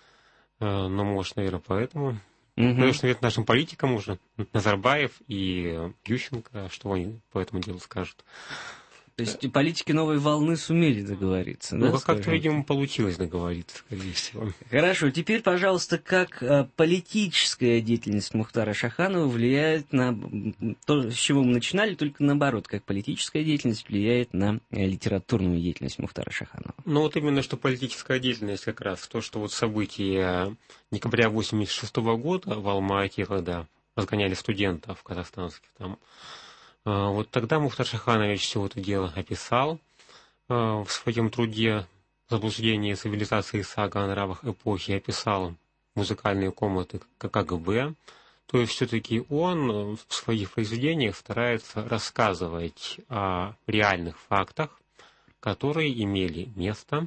Но, может, наверное, поэтому. Потому что, наверное, нашим политикам уже Назарбаев и Ющенко, что они по этому делу скажут. То есть политики новой волны сумели договориться, да? Ну, как-то, видимо, получилось договориться, скорее всего. Хорошо, теперь, пожалуйста, как политическая деятельность Мухтара Шаханова влияет на то, с чего мы начинали, только наоборот, как политическая деятельность влияет на литературную деятельность Мухтара Шаханова? Ну, вот именно, что политическая деятельность как раз, то, что вот события декабря 1986 года в Алма-Ате, когда разгоняли студентов казахстанских там, вот тогда Мухтар Шаханович все это дело описал в своем труде «Заблуждение цивилизации. Сага о нравах эпохи», описал музыкальные комнаты КГБ. То есть все-таки он в своих произведениях старается рассказывать о реальных фактах, которые имели место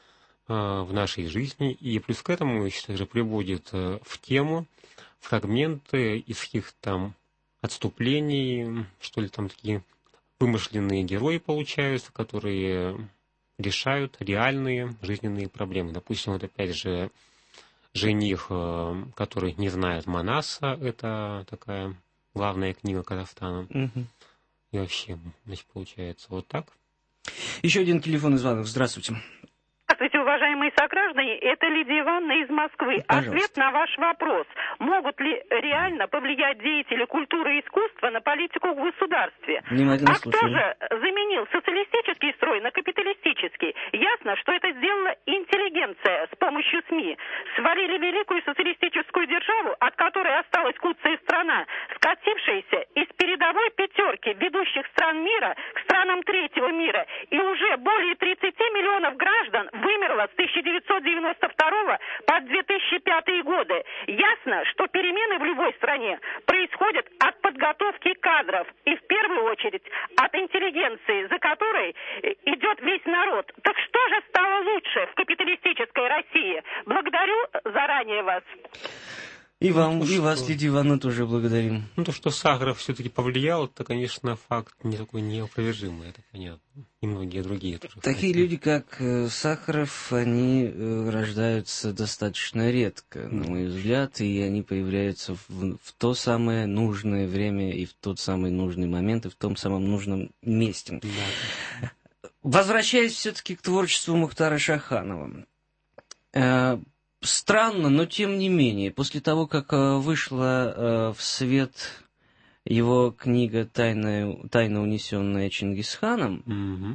в нашей жизни. И плюс к этому еще также приводит в тему фрагменты из каких-то там отступлений, что ли, там такие вымышленные герои получаются, которые решают реальные жизненные проблемы. Допустим, вот опять же «Жених, который не знает Манаса», это такая главная книга Казахстана. И вообще, значит, получается вот так. Еще один телефонный звонок. Здравствуйте. Здравствуйте, уважаемые сограждане, это Лидия Ивановна из Москвы. Пожалуйста. Ответ на ваш вопрос. Могут ли реально повлиять деятели культуры и искусства на политику в государстве? Внимательно Кто же заменил социалистический строй на капиталистический? Ясно, что это сделала интеллигенция с помощью СМИ. Свалили великую социалистическую державу, от которой осталась куцая страна, скатившаяся из передовой пятерки ведущих стран мира к странам третьего мира. И уже более 30 миллионов граждан вымерло с 1992 по 2005 годы. Ясно, что перемены в любой стране происходят от подготовки кадров и в первую очередь от интеллигенции, за которой идет весь народ. Так что же стало лучше в капиталистической России? Благодарю заранее вас. И вам, и вас, Лидия Ивановна, тоже благодарим. Ну, то, что Сахаров все-таки повлиял, это, конечно, факт не такой неопровержимый, это понятно. И многие другие тоже. Такие люди, как Сахаров, они рождаются достаточно редко, на мой взгляд, и они появляются в то самое нужное время, и в тот самый нужный момент, и в том самом нужном месте. Да. Возвращаясь все-таки к творчеству Мухтара Шаханова. Странно, но тем не менее, после того, как вышла в свет его книга «Тайна, унесенная Чингисханом»,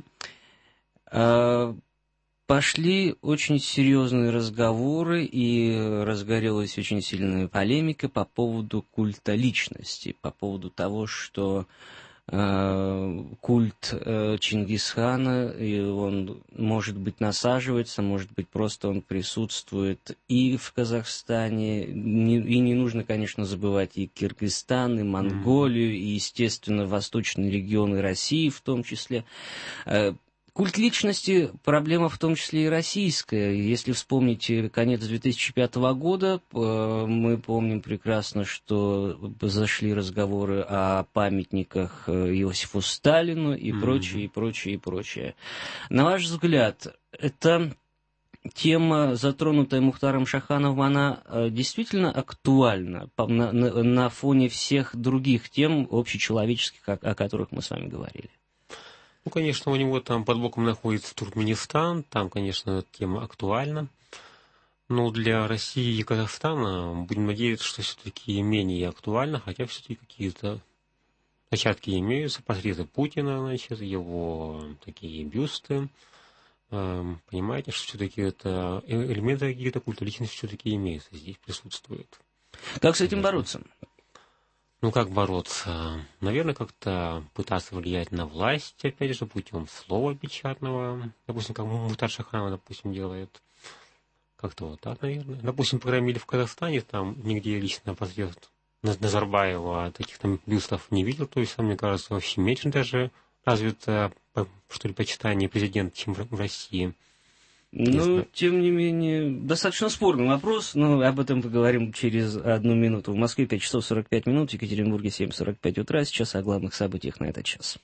пошли очень серьезные разговоры и разгорелась очень сильная полемика по поводу культа личности, по поводу того, что культ Чингисхана, и он, может быть, насаживается, может быть, просто он присутствует и в Казахстане, и не нужно, конечно, забывать и Киргизстан, и Монголию, и, естественно, восточные регионы России в том числе. Культ личности – проблема в том числе и российская. Если вспомнить конец 2005 года, мы помним прекрасно, что зашли разговоры о памятниках Иосифу Сталину и прочее, и прочее, и прочее. На ваш взгляд, эта тема, затронутая Мухтаром Шахановым, она действительно актуальна на фоне всех других тем общечеловеческих, о которых мы с вами говорили? Ну, конечно, у него там под боком находится Туркменистан, там, конечно, тема актуальна. Но для России и Казахстана будем надеяться, что все-таки менее актуально, хотя все-таки какие-то зачатки имеются, портреты Путина, значит, его такие бюсты. Понимаете, что все-таки это элементы какие-то культа личности все-таки имеются, здесь присутствуют. Как с этим бороться? Ну, как бороться? Наверное, как-то пытаться влиять на власть, опять же, путем слова печатного. Допустим, как Мухтар Шаханов, допустим, делает. Как-то вот так, наверное. Допустим, по крайней мере, в Казахстане, там нигде лично портрет Назарбаева таких там бюстов не видел. То есть, мне кажется, вообще меньше даже развито, что ли, почитание президента, чем в России. Но, тем не менее, достаточно спорный вопрос, но об этом поговорим через 1 минуту. В Москве 5 часов 45 минут, в Екатеринбурге 7:45 утра. Сейчас о главных событиях на этот час.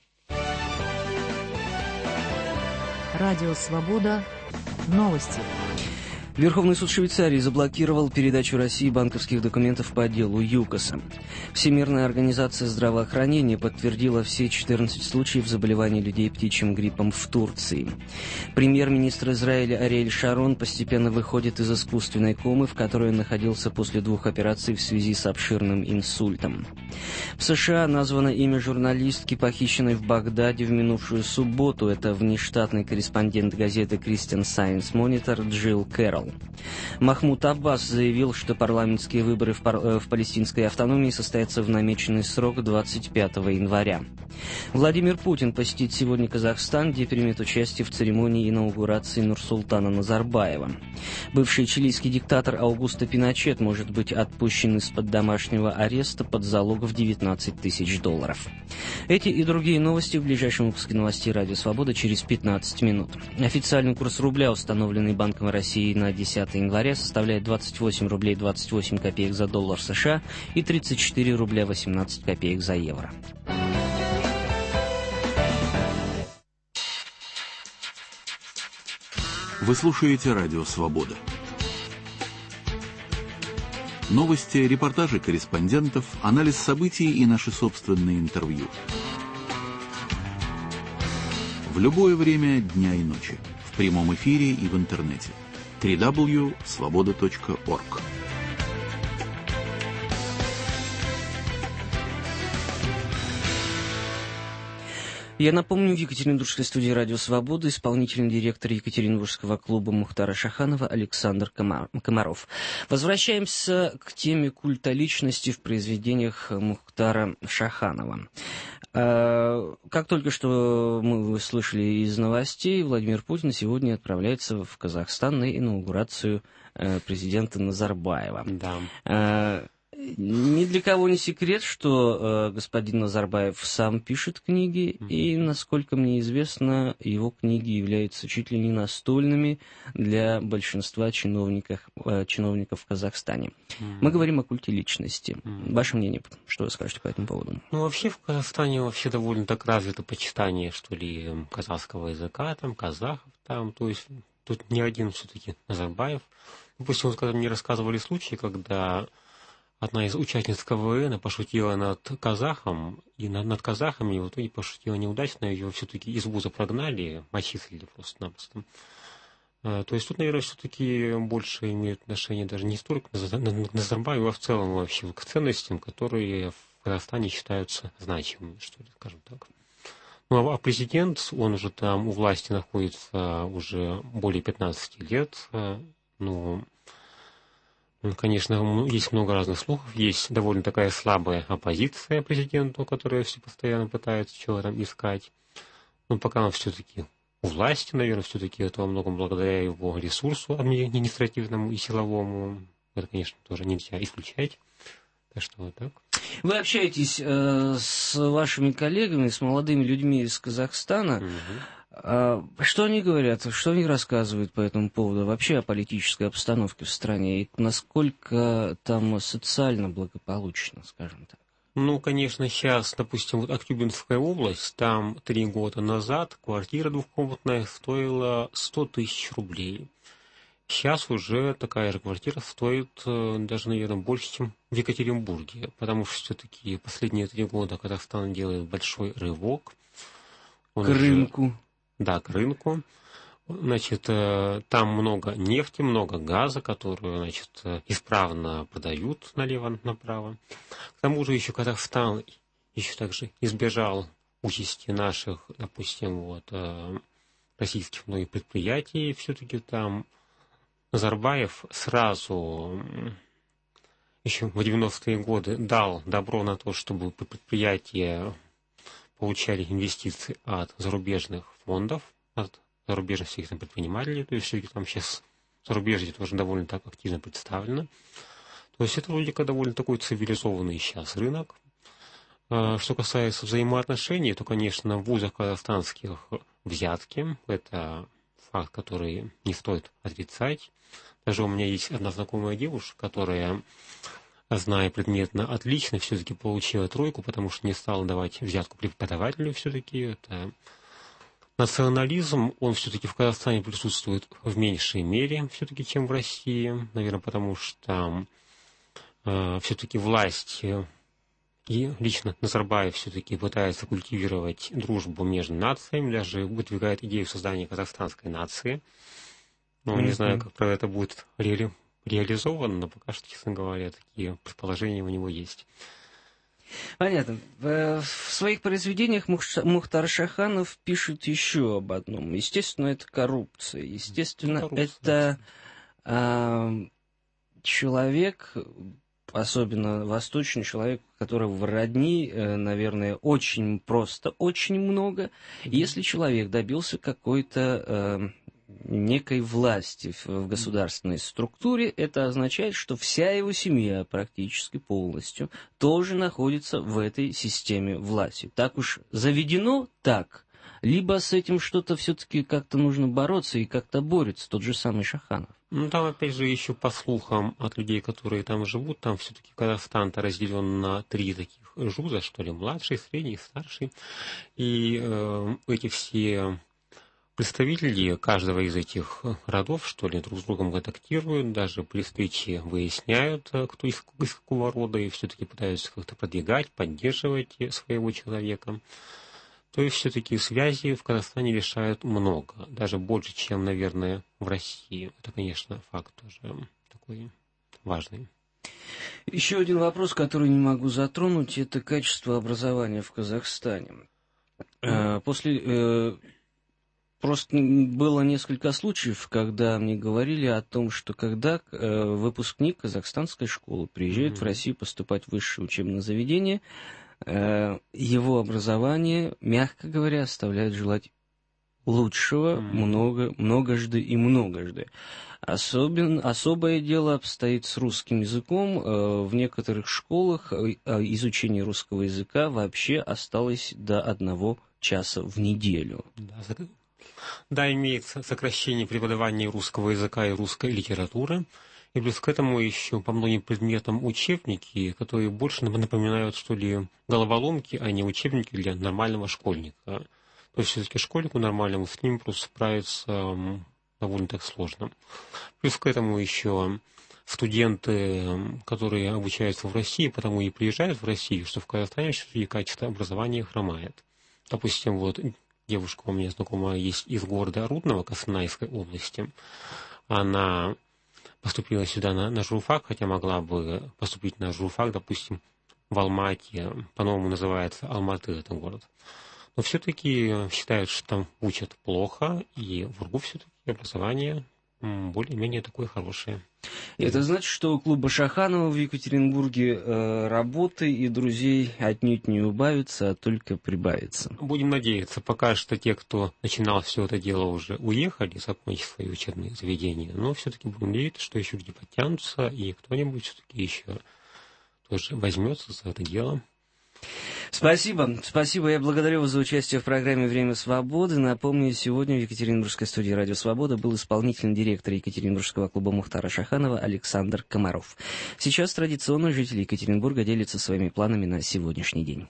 Радио «Свобода». Новости. Верховный суд Швейцарии заблокировал передачу России банковских документов по делу ЮКОСа. Всемирная организация здравоохранения подтвердила все 14 случаев заболевания людей птичьим гриппом в Турции. Премьер-министр Израиля Ариэль Шарон постепенно выходит из искусственной комы, в которой он находился после 2 операций в связи с обширным инсультом. В США названо имя журналистки, похищенной в Багдаде в минувшую субботу. Это внештатный корреспондент газеты Christian Science Monitor Джилл Кэрролл. Махмуд Аббас заявил, что парламентские выборы в палестинской автономии состоятся в намеченный срок 25 января. Владимир Путин посетит сегодня Казахстан, где примет участие в церемонии инаугурации Нурсултана Назарбаева. Бывший чилийский диктатор Аугусто Пиночет может быть отпущен из-под домашнего ареста под залог в $19 тысяч. Эти и другие новости в ближайшем выпуске новостей «Радио Свобода» через 15 минут. Официальный курс рубля, установленный Банком России на 10 января, составляет 28 рублей 28 копеек за доллар США и 34 рубля 18 копеек за евро. Вы слушаете «Радио Свобода». Новости, репортажи корреспондентов, анализ событий и наши собственные интервью. В любое время дня и ночи. В прямом эфире и в интернете. www.svoboda.org. Я напомню, в Екатеринбургской студии «Радио Свобода» исполнительный директор Екатеринбургского клуба Мухтара Шаханова Александр Комаров. Возвращаемся к теме культа личности в произведениях Мухтара Шаханова. Как только что мы слышали из новостей, Владимир Путин сегодня отправляется в Казахстан на инаугурацию президента Назарбаева. Да. Ни для кого не секрет, что господин Назарбаев сам пишет книги, и, насколько мне известно, его книги являются чуть ли не настольными для большинства чиновников в Казахстане. Мы говорим о культе личности. Ваше мнение, что вы скажете по этому поводу? Ну, вообще в Казахстане вообще довольно так развито почитание, что ли, казахского языка, там, казахов, там, то есть тут не один все-таки Назарбаев. Допустим, вот когда мне рассказывали случаи, когда одна из участниц КВН пошутила над казахом, и над казахами, в итоге пошутила неудачно, ее все-таки из вуза прогнали, отчислили просто-напросто. То есть тут, наверное, все-таки больше имеет отношение даже не столько к Назарбаеву, а в целом вообще к ценностям, которые в Казахстане считаются значимыми, что ли, скажем так. Ну, а президент, он уже там у власти находится уже более 15 лет, ну, Конечно, есть много разных слухов. Есть довольно такая слабая оппозиция президенту, которая все постоянно пытается чего там искать. Но пока он все-таки у власти, наверное, все-таки это во многом благодаря его ресурсу административному и силовому. Это, конечно, тоже нельзя исключать. Так что вот так. Вы общаетесь с вашими коллегами, с молодыми людьми из Казахстана. Что они говорят, что они рассказывают по этому поводу, вообще о политической обстановке в стране, и насколько там социально благополучно, скажем так? Ну, конечно, сейчас, допустим, вот Актюбинская область, там 3 года назад квартира двухкомнатная стоила 100 тысяч рублей. Сейчас уже такая же квартира стоит даже, наверное, больше, чем в Екатеринбурге, потому что все-таки последние 3 года Казахстан делает большой рывок. К рынку. Да, к рынку. Значит, там много нефти, много газа, которую, значит, исправно продают налево-направо. К тому же еще Казахстан еще также избежал участи наших, допустим, вот, российских многих предприятий. Все-таки там Назарбаев сразу еще в 90-е годы дал добро на то, чтобы предприятия получали инвестиции от зарубежных фондов, от зарубежных всех там предпринимателей, то есть все-таки там сейчас зарубежье тоже довольно так активно представлено. То есть это вроде как довольно такой цивилизованный сейчас рынок. Что касается взаимоотношений, то, конечно, в вузах казахстанских взятки, это факт, который не стоит отрицать. Даже у меня есть одна знакомая девушка, которая, зная предметно отлично, все-таки получила 3, потому что не стала давать взятку преподавателю все-таки. Это национализм, он все-таки в Казахстане присутствует в меньшей мере все-таки, чем в России. Наверное, потому что все-таки власть и лично Назарбаев все-таки пытается культивировать дружбу между нациями, даже выдвигает идею создания казахстанской нации. Но не знаю, как правда это будет реализовано, но пока что, честно говоря, такие предположения у него есть. Понятно. В своих произведениях Мухтар Шаханов пишет еще об одном. Естественно, это коррупция. Естественно, это человек, особенно восточный человек, которого родни, наверное, очень просто, очень много. Если человек добился какой-то некой власти в государственной структуре, это означает, что вся его семья практически полностью тоже находится в этой системе власти. Так уж заведено так. Либо с этим что-то все-таки как-то нужно бороться и как-то борется тот же самый Шаханов. Ну, там, опять же, еще по слухам от людей, которые там живут, там все-таки Казахстан-то разделен на 3 таких жуза, что ли, младший, средний, старший. И эти все представители каждого из этих родов, что ли, друг с другом контактируют, даже при встрече выясняют, кто из какого рода, и все-таки пытаются как-то продвигать, поддерживать своего человека. То есть все-таки связи в Казахстане решают много, даже больше, чем, наверное, в России. Это, конечно, факт тоже такой важный. Еще один вопрос, который не могу затронуть, это качество образования в Казахстане. Просто было несколько случаев, когда мне говорили о том, что когда выпускник казахстанской школы приезжает в Россию поступать в высшее учебное заведение, его образование, мягко говоря, оставляет желать лучшего многожды и многожды. Особое дело обстоит с русским языком. В некоторых школах изучение русского языка вообще осталось до 1 часа в неделю. Да, имеется сокращение преподавания русского языка и русской литературы. И плюс к этому еще по многим предметам учебники, которые больше напоминают, что ли, головоломки, а не учебники для нормального школьника. То есть все-таки школьнику нормальному с ним просто справиться довольно так сложно. Плюс к этому еще студенты, которые обучаются в России, потому и приезжают в Россию, что в Казахстане все-таки качество образования хромает. Допустим, вот девушка у меня знакомая есть из города Рудного, Костанайской области. Она поступила сюда на журфак, хотя могла бы поступить на журфак, допустим, в Алмате, по-новому называется Алматы этот город. Но все-таки считают, что там учат плохо, и в РГУ все-таки образование более-менее такое хорошее. Это значит, что у клуба Шаханова в Екатеринбурге работы и друзей отнюдь не убавится, а только прибавится. Будем надеяться. Пока что те, кто начинал все это дело, уже уехали, закончили свои учебные заведения. Но все-таки будем надеяться, что еще люди подтянутся, и кто-нибудь все-таки еще тоже возьмется за это дело. Спасибо. Спасибо. Я благодарю вас за участие в программе «Время свободы». Напомню, сегодня в Екатеринбургской студии «Радио Свобода» был исполнительный директор Екатеринбургского клуба Мухтара Шаханова Александр Комаров. Сейчас традиционно жители Екатеринбурга делятся своими планами на сегодняшний день.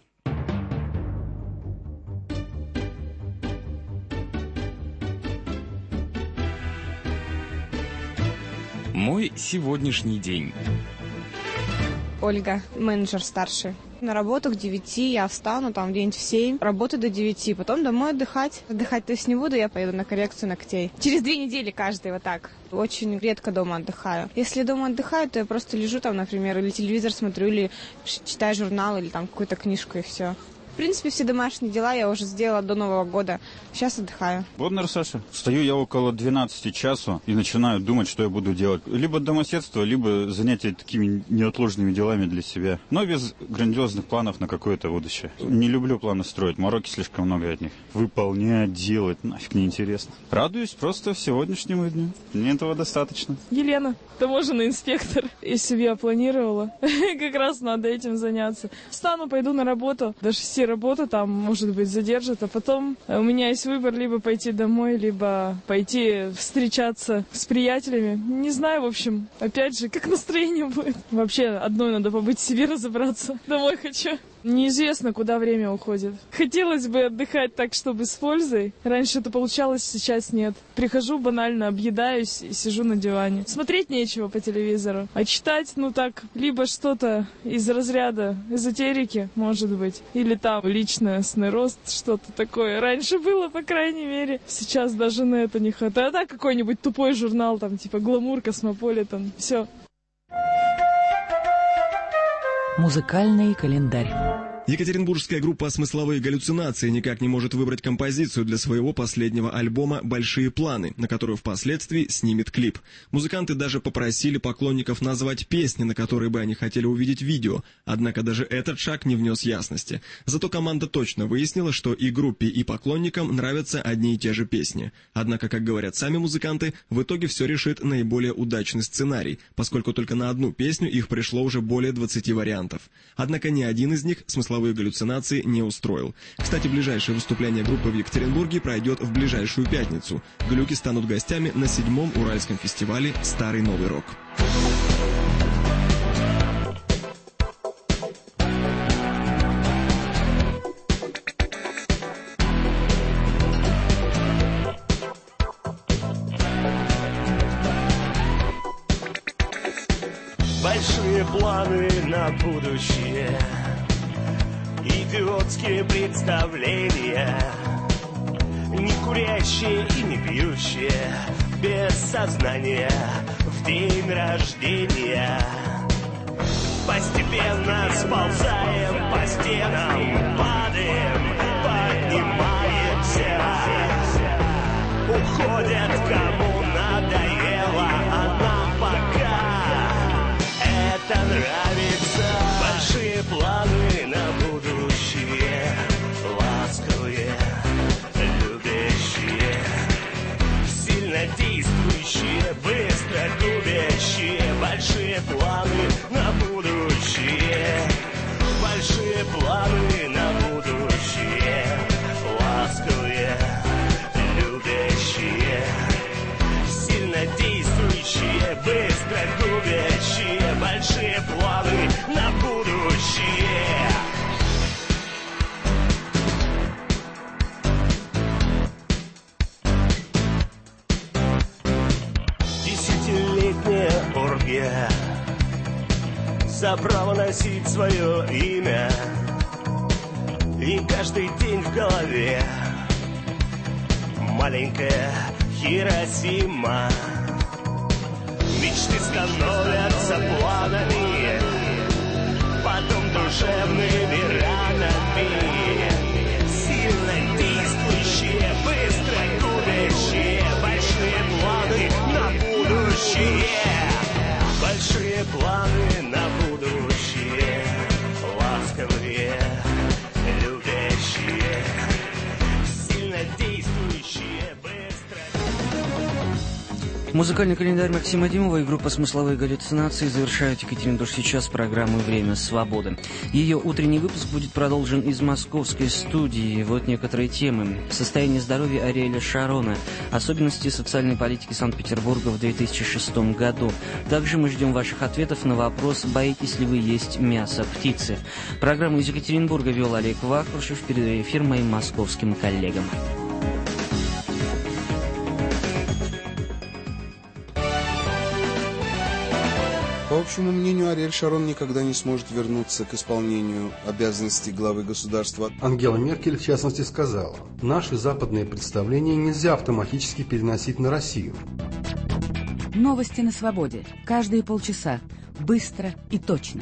Мой сегодняшний день. Ольга, менеджер старший. На работу к 9, я встану, там где-нибудь в 7, работаю до 9, потом домой отдыхать. Отдыхать то есть не буду, я поеду на коррекцию ногтей. Через 2 недели каждый вот так. Очень редко дома отдыхаю. Если дома отдыхаю, то я просто лежу там, например, или телевизор смотрю, или читаю журнал, или там какую-то книжку, и все. В принципе, все домашние дела я уже сделала до Нового года. Сейчас отдыхаю. Боднер, Саша. Встаю я около 12 часу и начинаю думать, что я буду делать. Либо домоседство, либо занятия такими неотложными делами для себя. Но без грандиозных планов на какое-то будущее. Не люблю планы строить, мороки слишком много от них. Выполнять, делать, нафиг неинтересно. Радуюсь просто сегодняшнему дню. Мне этого достаточно. Елена, таможенный инспектор. Если бы я планировала, как раз надо этим заняться. Встану, пойду на работу. До 6 работа там, может быть, задержат, а потом у меня есть выбор либо пойти домой, либо пойти встречаться с приятелями. Не знаю, в общем, опять же, как настроение будет. Вообще, одной надо побыть себе, разобраться. Домой хочу. Неизвестно, куда время уходит. Хотелось бы отдыхать так, чтобы с пользой. Раньше это получалось, сейчас нет. Прихожу, банально объедаюсь и сижу на диване. Смотреть нечего по телевизору. А читать, ну так, либо что-то из разряда эзотерики, может быть. Или там личностный рост, что-то такое. Раньше было, по крайней мере. Сейчас даже на это не хватает. А так какой-нибудь тупой журнал, там типа «Гламур», «Космополитен». Все. Музыкальный календарь. Екатеринбургская группа «Смысловые галлюцинации» никак не может выбрать композицию для своего последнего альбома «Большие планы», на которую впоследствии снимет клип. Музыканты даже попросили поклонников назвать песни, на которые бы они хотели увидеть видео, однако даже этот шаг не внес ясности. Зато команда точно выяснила, что и группе, и поклонникам нравятся одни и те же песни. Однако, как говорят сами музыканты, в итоге все решит наиболее удачный сценарий, поскольку только на одну песню их пришло уже более 20 вариантов. Однако ни один из них смысловые галлюцинации не устроил. Кстати, ближайшее выступление группы в Екатеринбурге пройдет в ближайшую пятницу. Глюки станут гостями на 7-м Уральском фестивале «Старый новый рок». Большие планы на будущее, идиотские представления, не курящие и не пьющие, без сознания в день рождения. Постепенно сползаем по стенам, падаем, поднимаемся. Уходят, кому надоело, а нам пока это нравится. Большие планы на будущее, ласковые, любящие, сильно действующие, быстро губящие. Большие планы на будущее, большие планы на будущее, ласковые, любящие, сильно действующие, быстро губящие. Большие планы на будущее. Десятилетняя оргия за право носить свое имя, и каждый день в голове маленькая Хиросима. Мечты становятся планами, потом душевными ранами. Сильно действующие, быстро губящие. Большие планы на будущее. планы на будущее, ласковые, любящие, сильно действующие, быстро. Музыкальный календарь Максима Димова и группа «Смысловые галлюцинации» завершают Екатеринбург сейчас программу «Время свободы». Ее утренний выпуск будет продолжен из московской студии. Вот некоторые темы. Состояние здоровья Ариэля Шарона, особенности социальной политики Санкт-Петербурга в 2006 году. Также мы ждем ваших ответов на вопрос, боитесь ли вы есть мясо птицы. Программу из Екатеринбурга вел Олег Вахрушев, передаю эфир моим московским коллегам. По общему мнению, Ариэль Шарон никогда не сможет вернуться к исполнению обязанностей главы государства. Ангела Меркель, в частности, сказала: «Наши западные представления нельзя автоматически переносить на Россию». Новости на свободе. Каждые полчаса. Быстро и точно.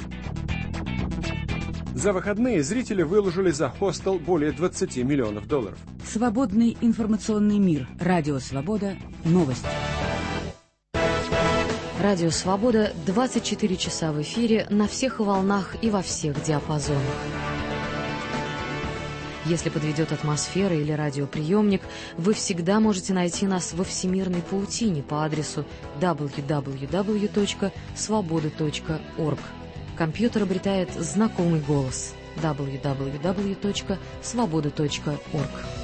За выходные зрители выложили за хостел более $20 миллионов. Свободный информационный мир. Радио «Свобода». Новости. Радио «Свобода» 24 часа в эфире на всех волнах и во всех диапазонах. Если подведет атмосфера или радиоприемник, вы всегда можете найти нас во всемирной паутине по адресу www.svoboda.org. Компьютер обретает знакомый голос www.svoboda.org.